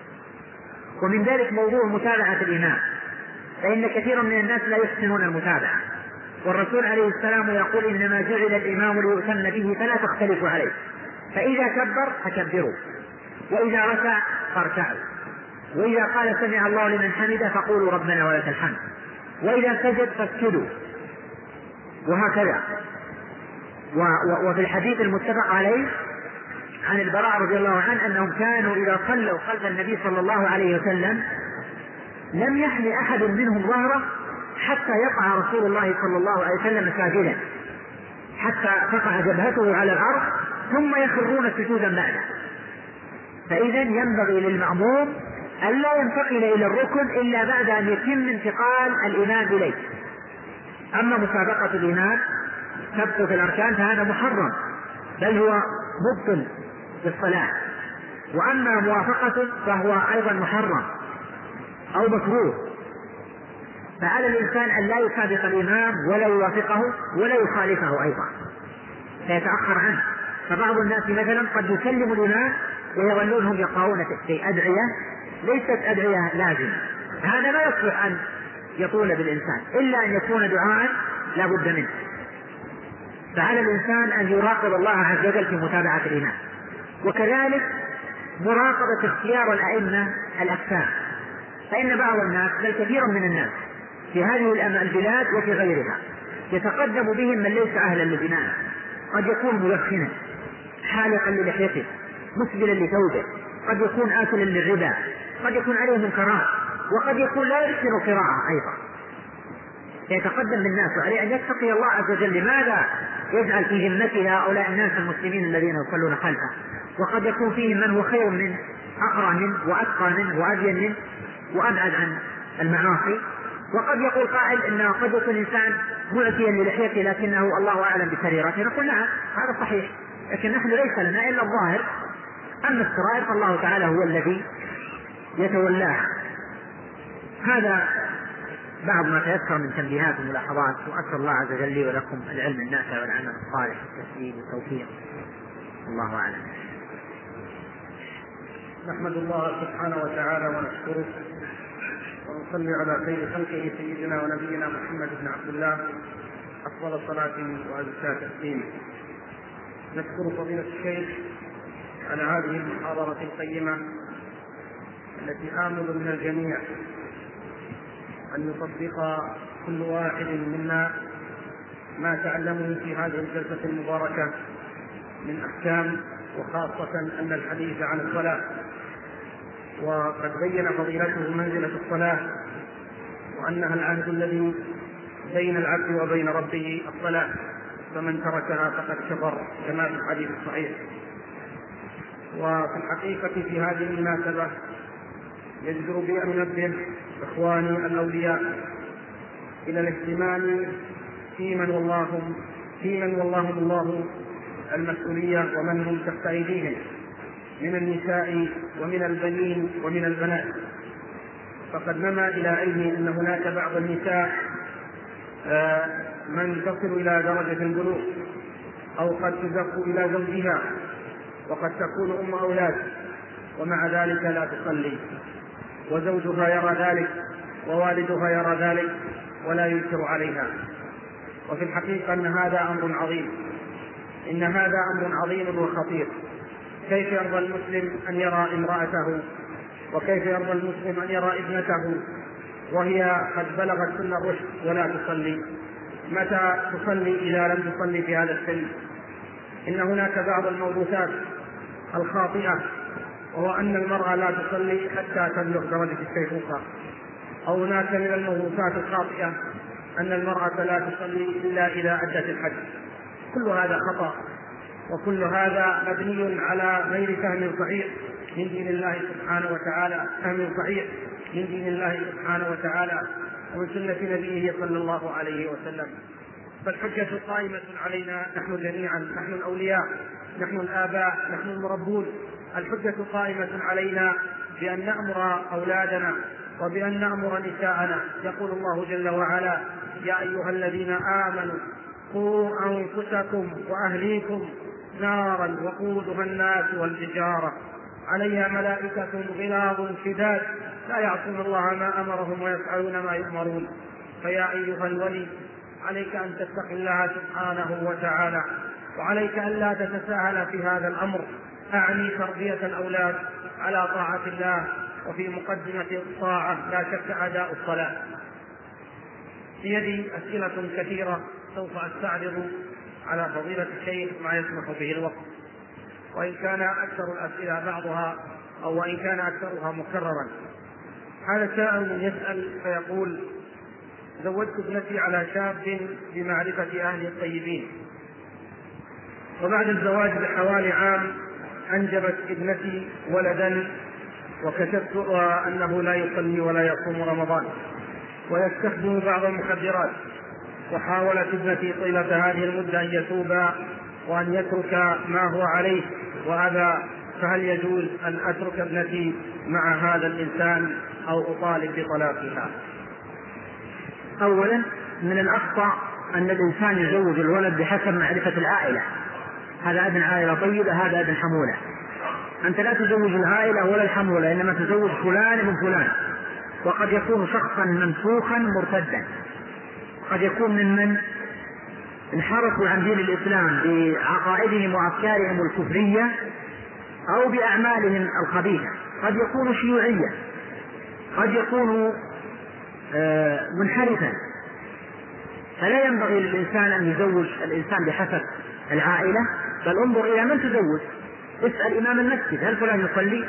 A: ومن ذلك موضوع متابعة الإمام، فإن كثيرا من الناس لا يحسنون المتابعة، والرسول عليه السلام يقول: إنما جعل الإمام ليؤتم به فلا تختلفوا عليه، فإذا كبر فكبروا، وإذا ركع فاركعوا، وإذا قال سمع الله لمن حمده فقولوا ربنا ولك الحمد، وإذا سجد فاسجدوا، وهكذا. وفي الحديث المتفق عليه عن البراء رضي الله عنه أنهم كانوا إذا صلوا خلف النبي صلى الله عليه وسلم لم يحن أحد منهم ظهره حتى يقع رسول الله صلى الله عليه وسلم ساجدا، حتى تقع جبهته على الأرض ثم يخرون سجودا بعده. فإذا ينبغي للمأموم ألا ينتقل إلى الركن إلا بعد أن يتم انتقال الإمام إليه. أما مسابقة الإمام سبقه في الأركان فهذا محرم، بل هو مبطل بالصلاة. وأما موافقة فهو أيضا محرم أو مكروه. فعلى الإنسان أن لا يسابق الإمام ولا يوافقه ولا يخالفه أيضا، فيتأخر عنه. فبعض الناس مثلا قد يسلم الإمام ويظلونهم يقرؤون في أدعية ليست أدعية لازمة، هذا لا يصلح أن يطول بالإنسان إلا أن يكون دعاء لا بد منه. فعلى الإنسان أن يراقب الله عز وجل في متابعة الإمام، وكذلك مراقبة اختيار الأئمة الأكفاء. فإن بعض الناس بل كثيرا من الناس في هذه البلاد وفي غيرها يتقدم بهم من ليس أهلا للإمامة، قد يكون مدخنا حالقا للحيته مسبلا لثوبه، قد يكون آكلا للربا، قد يكون عليه منكرات، وقد يكون لا يحسن قراءة أيضا. يتقدم بالناس، وعليه أن يتقي الله عز وجل. لماذا يجعل في ذمته هؤلاء الناس المسلمين الذين يصلون خلفه، وقد يكون فيهم من هو خير منه، أقرأ منه، وأتقى منه، وأبين منه، وأبعد عن المعاصي. وقد يقول قائل إنه قد يكون إنسان مؤتيا للحيته لكنه الله أعلم بسريرته، نقول نعم هذا صحيح، لكن نحن ليس لنا إلا الظاهر، أما السرائر فالله تعالى هو الذي يتولاها. هذا بعض ما تيسر من تنبيهات وملاحظات، وأسأل الله عز وجل لي ولكم العلم النافع والعمل الصالح والتسديد والتوفيق. الله أعلم.
B: نحمد الله سبحانه وتعالى ونشكره ونصلي على خير خلقه سيدنا ونبينا محمد بن عبد الله أفضل صلاة وأزكى تسليم. نشكر فضيلة الشيخ على هذه المحاضرة القيمة التي آمل من الجميع أن يطبق كل واحد منا ما تعلمه في هذه الجلسة المباركة من أحكام، وخاصة أن الحديث عن الصلاة، وقد بين فضيلته منزلة الصلاة وأنها العهد الذي بين العبد وبين ربه الصلاة، فمن تركها فقد كفر كما في الحديث الصحيح. وفي الحقيقة في هذه المناسبة يجدر بي أن أنبه إخواني الأولياء إلى الاهتمام في من واللهم في من واللهم الله المسؤولية ومن هم تحت أيديهم من النساء ومن البنين ومن البنات. فقد نما إلى علمي أن هناك بعض النساء من تصل إلى درجة البلوغ أو قد تزق إلى زوجها وقد تكون أم أولاد، ومع ذلك لا تصلي، وزوجها يرى ذلك ووالدها يرى ذلك ولا ينكر عليها. وفي الحقيقة أن هذا أمر عظيم، إن هذا أمر عظيم وخطير. كيف يرضى المسلم أن يرى امرأته، وكيف يرضى المسلم أن يرى ابنته وهي قد بلغت سن الرشد ولا تصلي؟ متى تصلي إذا لم تصلي في هذا السن؟ إن هناك بعض الموروثات الخاطئة، وهو أن المرأة لا تصلي حتى تبلغ درجة الشيخوخة، أو هناك من الموروثات الخاطئة أن المرأة لا تصلي إلا إذا أدت الحج. كل هذا خطأ، وكل هذا مبني على غير فهم صحيح من دين الله سبحانه وتعالى، فهم صحيح من دين الله سبحانه وتعالى ومن سنة نبيه صلى الله عليه وسلم. فالحجة قائمة علينا نحن جميعا، نحن الأولياء، نحن الآباء، نحن المربون. الحجة قائمة علينا بأن نأمر أولادنا وبأن نأمر نساءنا. يقول الله جل وعلا: يا أيها الذين آمنوا قوا أنفسكم وأهليكم نارا وقودها الناس والحجارة عليها ملائكة غلاظ شداد لا يعصون الله ما أمرهم ويفعلون ما يؤمرون. فيا أيها الولي عليك أن تتقي الله سبحانه وتعالى، وعليك أن لا تتساهل في هذا الأمر، أعني تربية الأولاد على طاعة الله، وفي مقدمة الطاعة لا شك أداء الصلاة. في يدي أسئلة كثيرة سوف أستعرض على فضيلة الشيخ ما يسمح به الوقت، وإن كان أكثر الأسئلة بعضها أو وإن كان أكثرها مكررا. هذا سائل يسأل فيقول: زوجت ابنتي على شاب بمعرفة أهل الطيبين، وبعد الزواج بحوالي عام أنجبت ابنتي ولدا، وكشفت أنه لا يصلي ولا يصوم رمضان ويستخدم بعض المخدرات، وحاولت ابنتي طيلة هذه المدة أن يتوب وأن يترك ما هو عليه وأبى، فهل يجوز أن أترك ابنتي مع هذا الإنسان أو أطالب بطلاقها؟
A: أولا، من الأخطأ أن الإنسان يزوج الولد بحسب معرفة العائلة. هذا ابن عائلة طيبة، هذا ابن حمولة. أنت لا تزوج العائلة ولا الحمولة، إنما تزوج فلان ابن فلان، وقد يكون شخصا منسوخا مرتدا، قد يكون ممن انحرفوا عن دين الإسلام بعقائدهم وأفكارهم الكفرية أو بأعمالهم الخبيثة، قد يكون شيوعيا، قد يكون منحرفا. فلا ينبغي للإنسان أن يزوج الإنسان بحسب العائلة، بل انظر إلى من تزوج. اسأل إمام المسجد: هل فلان يصلي؟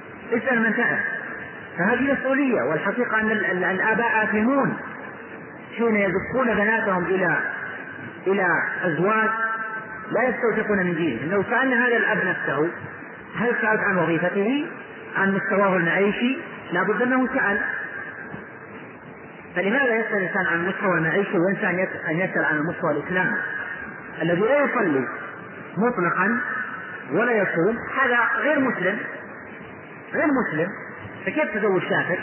A: اسأل من تعرف. فهذه مسؤولية، والحقيقة أن الآباء آثمون حين يزفون بناتهم إلى إلى أزواج لا يستوثقون من دينهم. لو سألنا هذا الأب نفسه هل سألت عن وظيفته، عن مستواه المعيشي، لا بد أنه سأل. فلماذا يسأل الإنسان عن المستوى المعيشي وينسى أن يسأل عن المستوى الإسلامي؟ الذي لا يصلي مطلقا ولا يصوم هذا غير مسلم، غير مسلم، فكيف تزوج كافر؟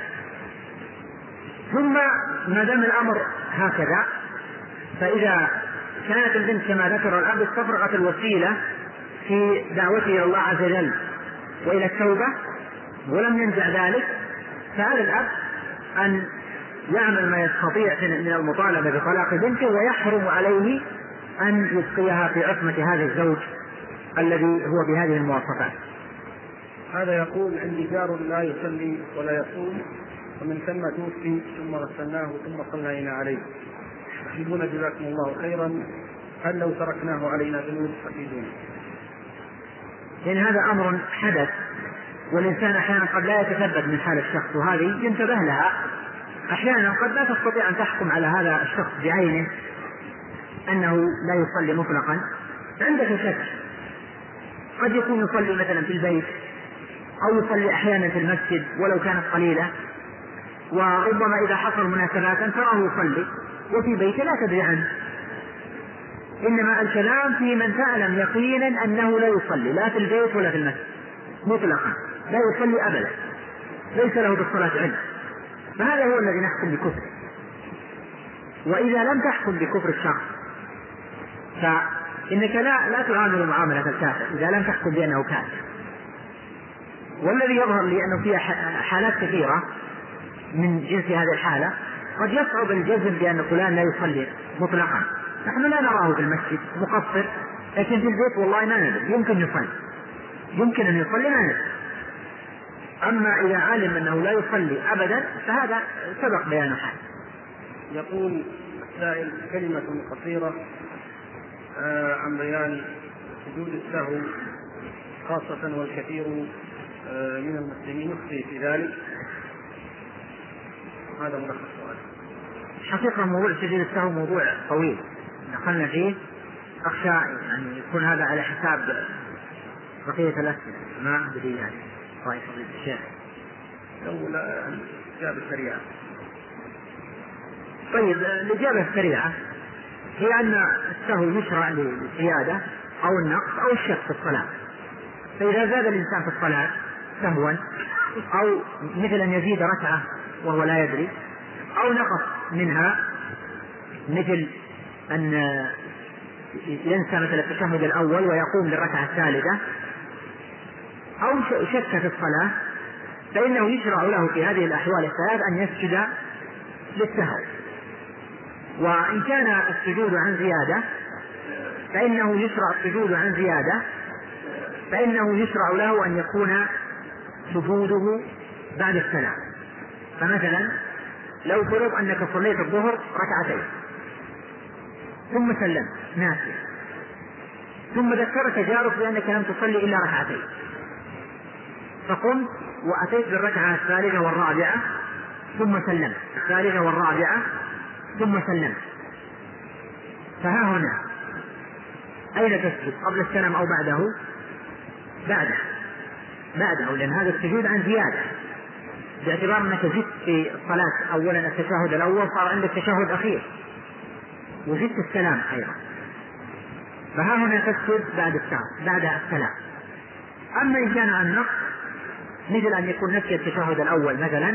A: ثم ما دام الأمر هكذا، فإذا كانت البنت كما ذكر الأب استفرغت الوسيلة في دعوته إلى الله عز وجل وإلى التوبة ولم ينجع ذلك، فعلى الأب أن يعمل ما يستطيع من المطالبة بطلاق بنته، ويحرم عليه أن يبقيها في عصمة هذا الزوج الذي هو بهذه المواصفات.
B: هذا يقول: عندي جار لا يصلي ولا يصوم ومن ثم توفي ثم غسلناه ثم صلينا عليه، أفيدونا جزاكم الله خيرا، هل لو تركناه علينا ذنوب؟ أفيدونا.
A: لأن هذا أمر حدث، والإنسان أحيانا قد لا يتثبت من حال الشخص، وهذه ينتبه لها. أحيانا قد لا تستطيع أن تحكم على هذا الشخص بعينه أنه لا يصلي مطلقا، عندك شك، قد يكون يصلي مثلا في البيت أو يصلي أحيانا في المسجد ولو كانت قليلة، وربما إذا حصل مناسبات أن تراه يصلي وفي بيته لا تدري عنه. إنما الكلام في من تعلم يقينا أنه لا يصلي لا في البيت ولا في المسجد مطلقا، لا يصلي أبدا، ليس له بالصلاة علم، فهذا هو الذي نحكم بكفره. وإذا لم تحكم بكفر الشخص فإنك لا, لا تعامل معاملة الكافر إذا لم تحكم بأنه كافر. والذي يظهر لي أنه فيها حالات كثيرة من جنس هذه الحالة قد يصعب الجزم بأن فلان لا يصلي مطلقا. نحن لا نراه في المسجد مقصر، لكن في البيت والله ما ندري، يمكن يصلي، يمكن أن يصلي ما ندري. أما إذا علم أنه لا يصلي أبدا فهذا سبق بيان حال.
B: يقول السائل: كلمة قصيرة آه عن بيان سجود السهو خاصة والكثير آه من المسلمين يخطئ في ذلك. هذا ملخص السؤال.
A: حقيقة موضوع سجود السهو موضوع طويل دخلنا فيه، أخشى يعني يكون هذا على حساب بقية الأسئلة، ما أدري يعني رأي فضيلة الشيخ.
B: لو لا إجابة سريعة.
A: طيب الإجابة السريعة هي أن السهو يشرع للزيادة أو النقص أو الشك في الصلاة. فإذا زاد الإنسان في الصلاة سهوا أو مثل أن يزيد ركعة وهو لا يدري، أو نقص منها مثل أن ينسى مثل التشهد الأول ويقوم للركعة الثالثة، أو شك في الصلاة، فإنه يشرع له في هذه الأحوال الثلاث أن يسجد للسهو. وإن كان السجود عن زيادة فإنه يشرع السجود عن زيادة فإنه يشرع له أن يكون سجوده بعد السلام. فمثلا لو فرض أنك صليت الظهر ركعتين ثم سلمت ناسيا، ثم ذكرك جارك بأنك لم تصلي إلا ركعتين، فقمت وأتيت بالركعة الثالثة والرابعة ثم سلمت، الثالثة والرابعة ثم سلمت، فها هنا أين تسجد؟ قبل السلام أو بعده؟ بعده بعده لأن هذا السجود عن زيادة، باعتبار أنك زدت في الصلاة أولا التشهد الأول صار عندك تشهد أخير وزدت السلام أيضا، فها هنا تسجد بعد السلام بعد السلام. أما إن كان عن نقص مثل أن يكون نسي التشهد الأول مثلا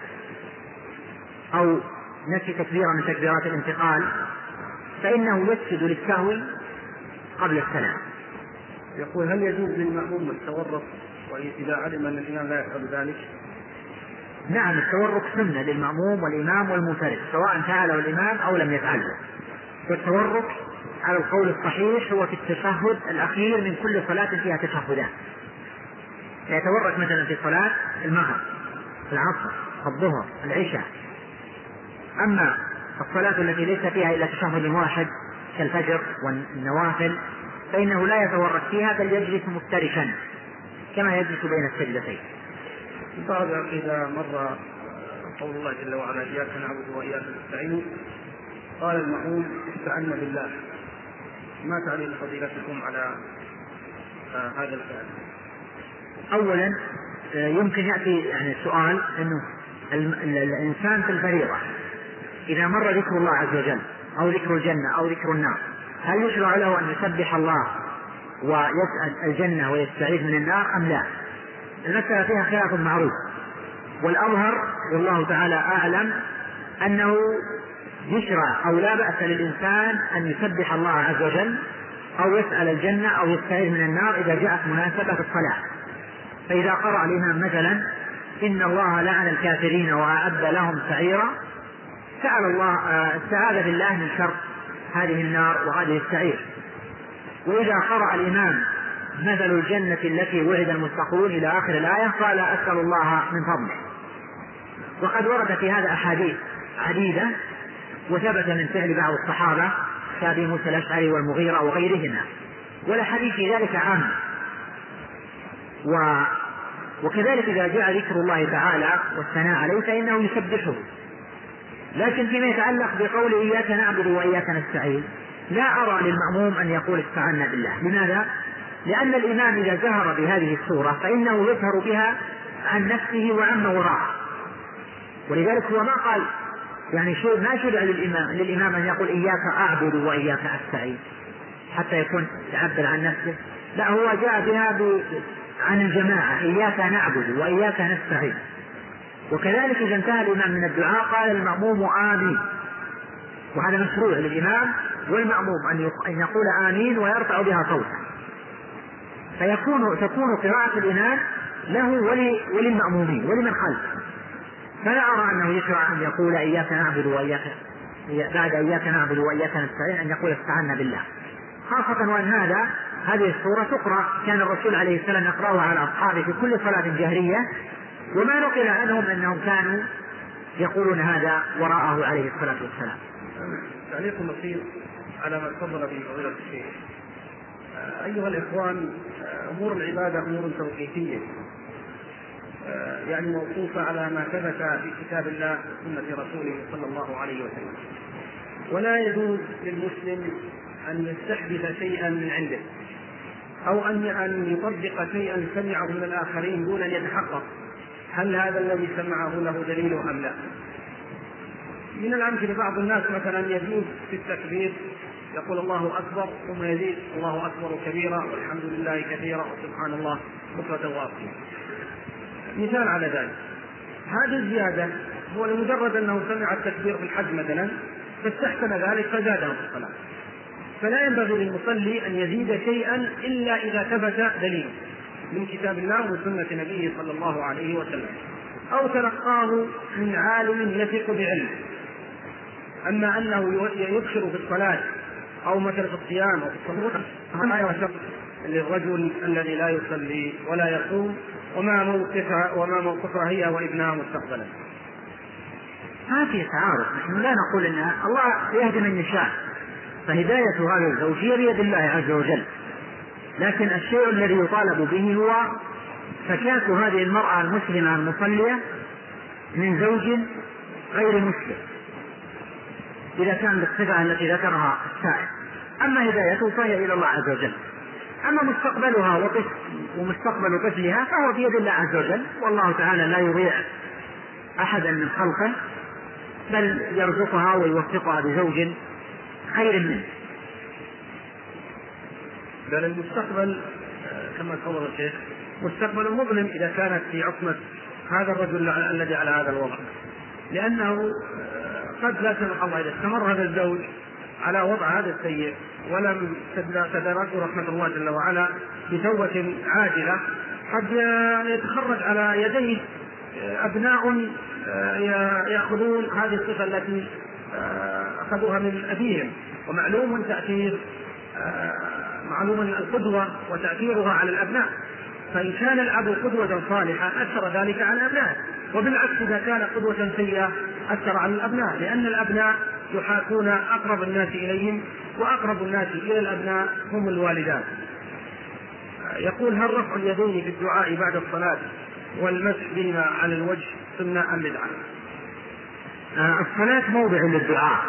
A: أو نسي تكبيرة من تكبيرات الانتقال فإنه يسجد للسهو قبل السلام.
B: يقول: هل يجوز للمأموم التورط وإذا علم أن الإمام لا يفعل ذلك؟
A: نعم، التورط سنة للمأموم والإمام والمنفرد سواء فعله الإمام أو لم يفعله. والتورط على القول الصحيح هو في التشهد الأخير من كل صلاة فيها تشهدات، يتورط مثلا في صلاة المغرب، العصر، الظهر، العشاء. أما الصلاة التي ليس فيها إلا تشهد واحد كالفجر والنوافل فإنه لا يتورط فيها بل يجلس مفترشا كما يجلس بين السجدتين.
B: بعد إذا مر قول الله جل وعلا: إياك نعبد وإياك نستعين، قال المأموم استعنا بالله، ما تعليق فضيلتكم على آه هذا الفعل؟
A: أولا يمكن يأتي يعني السؤال أنه الإنسان في الفريضة إذا مر ذكر الله عز وجل أو ذكر الجنة أو ذكر النار هل يشرع له أن يسبح الله ويسأل الجنة ويستعيذ من النار أم لا؟ المسألة فيها خلاف معروف، والأظهر والله تعالى أعلم أنه يشرع أو لا بأس للإنسان أن يسبح الله عز وجل أو يسأل الجنة أو يستعيذ من النار إذا جاءت مناسبة في الصلاة. فإذا قرأ الإمام مثلا إن الله لعن الكافرين وأعد لهم سعيرا سأل الله استعاذ بالله من شر هذه النار وهذه السعير. وإذا قرأ الإمام مثل الجنة التي وعد المتقون إلى آخر الآية قال أسأل الله من فضله. وقد ورد في هذا أحاديث عديدة وثبت من فعل بعض الصحابة كأبي موسى الأشعري والمغيرة وغيرهما، والأحاديث في ذلك عامة. و... وكذلك إذا جاء ذكر الله تعالى والثناء عليه فإنه يسبحه. لكن فيما يتعلق بقول إياك نعبد وإياك نستعين لا أرى للمأموم أن يقول استعنا بالله. لماذا؟ لأن الإمام إذا جهر بهذه السورة فإنه يظهر بها عن نفسه وعن وراءه، ولذلك هو ما قال يعني شيء ما شرع للإمام للإمام أن يقول إياك أعبد وإياك أستعين حتى يكون يعبر عن نفسه، لا هو جاء بها ب... عن الجماعة إياك نعبد وإياك نستعين. وكذلك إذا انتهى الإمام من الدعاء قال المأموم آمين، وهذا مشروع للإمام والمأموم أن يقول آمين ويرفع بها صوتا، فيكون تكون قراءة الإمام له وللمأمومين ولمن خلفه. فلا أرى أنه يشرع أن يقول إياك نعبد وإياك بعد إياك نعبد وإياك نستعين أن يقول استعنا بالله، خاصة وأن هذا هذه السورة تقرأ كان الرسول عليه السلام يقرأها على أصحابه في كل صلاة جهرية، وما نقل عنهم أنهم كانوا يقولون هذا وراءه عليه الصلاة والسلام.
B: تعليق بسيط على ما تفضل به فضيلة الشيخ. أيها الإخوان، أمور العبادة أمور توقيفية يعني موقوفة على ما ثبت في كتاب الله وسنة رسوله صلى الله عليه وسلم، ولا يجوز للمسلم أن يستحدث شيئا من عنده أو أن يطبق شيئا سمعه من الآخرين دون أن يتحقق هل هذا الذي سمعه له دليل أم لا. من الأمثلة بعض الناس مثلا يجوز في التكبير يقول الله أكبر ثم يزيد الله أكبر كبيرا والحمد لله كثيرا وسبحان الله بكرة وأصيلا. مثال على ذلك، هذه الزيادة هو لمجرد أنه سمع التكبير في الحج مثلا فاستحسن ذلك فزاده في الصلاة، فلا ينبغي للمصلي أن يزيد شيئا إلا إذا ثبت دليل من كتاب الله ومن سنة نبيه صلى الله عليه وسلم أو تلقاه من عالم يثق بعلم. أما أنه يدخل في الصلاة أو مثل في الصيام أو في الصلاة ما يشق للرجل الذي لا يصلي ولا يصوم وما موقفها وما موقفها هي وابنها مستقبلا.
A: ما في تعارض، نحن لا نقول أن الله يهدي من يشاء، فهداية هذا الزوجية بيد الله عز وجل، لكن الشيء الذي يطالب به هو فكاك هذه المرأة المسلمة المصلية من زوج غير مسلم إذا كان بالصفة التي ذكرها السائل. أما هدايته فهي إلى الله عز وجل، أما مستقبلها ومستقبل طفلها فهو بيد الله عز وجل، والله تعالى لا يضيع أحدا من خلقه بل يرزقها ويوفقها بزوج خير منه.
B: بل المستقبل كما تفضل الشيخ مستقبل مظلم إذا كانت في عصمة هذا الرجل الذي على هذا الوضع، لأنه قد لا سمح الله إذا استمر هذا الزوج على وضع هذا السيء ولم تدركه رحمة الله جل وعلا بتوبة عاجلة قد يتخرج على يديه أبناء يأخذون هذه الصفة التي أخذوها من أبيهم. ومعلوم تأثير معلوم القدوة وتأثيرها على الأبناء، فإن كان الأب قدوة صالحة أثر ذلك على الأبناء، وبالعكس إذا كان قدوة سيئة أثر على الأبناء، لأن الأبناء يحاكون أقرب الناس إليهم وأقرب الناس إلى الأبناء هم الوالدان. يقول هل رفع اليدين في الدعاء بعد الصلاة والمسح بهما على الوجه سنة أم بدعة؟
A: الصلاة موضع للدعاء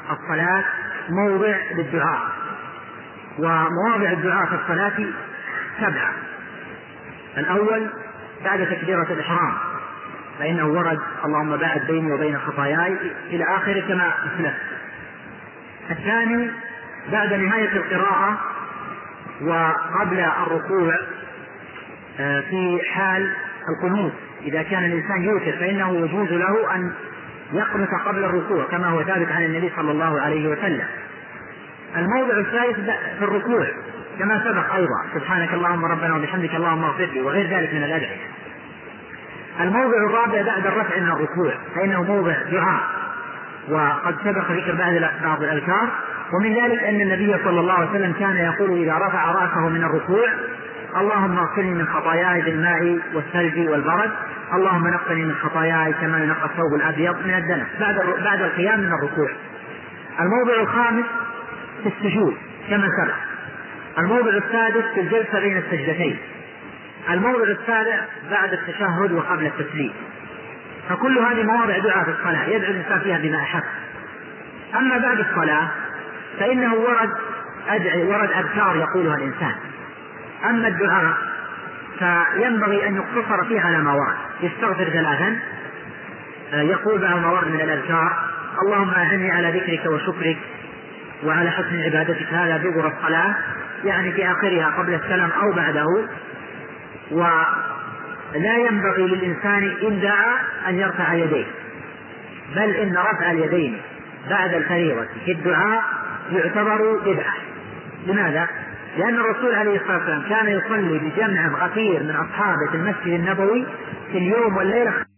A: الصلاة موضع للدعاء، ومواضع الدعاء في الصلاة سبعة. الأول بعد تكبيرة الإحرام، فإنه ورد اللهم باعد بيني وبين خطاياي إلى آخره كما أسلفت. الثاني بعد نهاية القراءة وقبل الركوع في حال القنوت، إذا كان الإنسان يوتر فإنه يجوز له أن يقنط قبل الركوع كما هو ثابت عن النبي صلى الله عليه وسلم. الموضع الثالث في الركوع كما سبق أيضا، سبحانك اللهم ربنا وبحمدك اللهم اغفر لي، وغير ذلك من الأدعية. الموضع الرابع بعد الرفع من الركوع، فإنه موضع دعاء، وقد سبق ذكر بعض الأذكار، ومن ذلك أن النبي صلى الله عليه وسلم كان يقول إذا رفع رأسه من الركوع اللهم اغسلني من خطاياي بالماء والثلج والبرد، اللهم نقني من خطاياي كما ينقى الثوب الأبيض من الدنس، بعد بعد القيام من الركوع. الموضع الخامس في السجود كما سبق. الموضع السادس في الجلسة بين السجدتين. الموضع السابع بعد التشهد وقبل التسليم. فكل هذه مواضع دعاء في الصلاة يدعو الإنسان فيها بما أحب. أما بعد الصلاة فإنه ورد أدعي ورد أذكار يقولها الإنسان. أما الدعاء فينبغي أن يقتصر فيه على ما ورد، يستغفر ثلاثا، يقول بعض ما ورد من الأذكار اللهم أعني على ذكرك وشكرك وعلى حسن عبادتك، هذا دبر الصلاة يعني في آخرها قبل السلام أو بعده. ولا ينبغي للإنسان إن دعا أن يرفع يديه، بل إن رفع اليدين بعد الفريضة في الدعاء يعتبر بدعة. لماذا؟ لأن الرسول عليه الصلاة والسلام كان يصلي بجمع غفير من أصحابه في المسجد النبوي في اليوم والليلة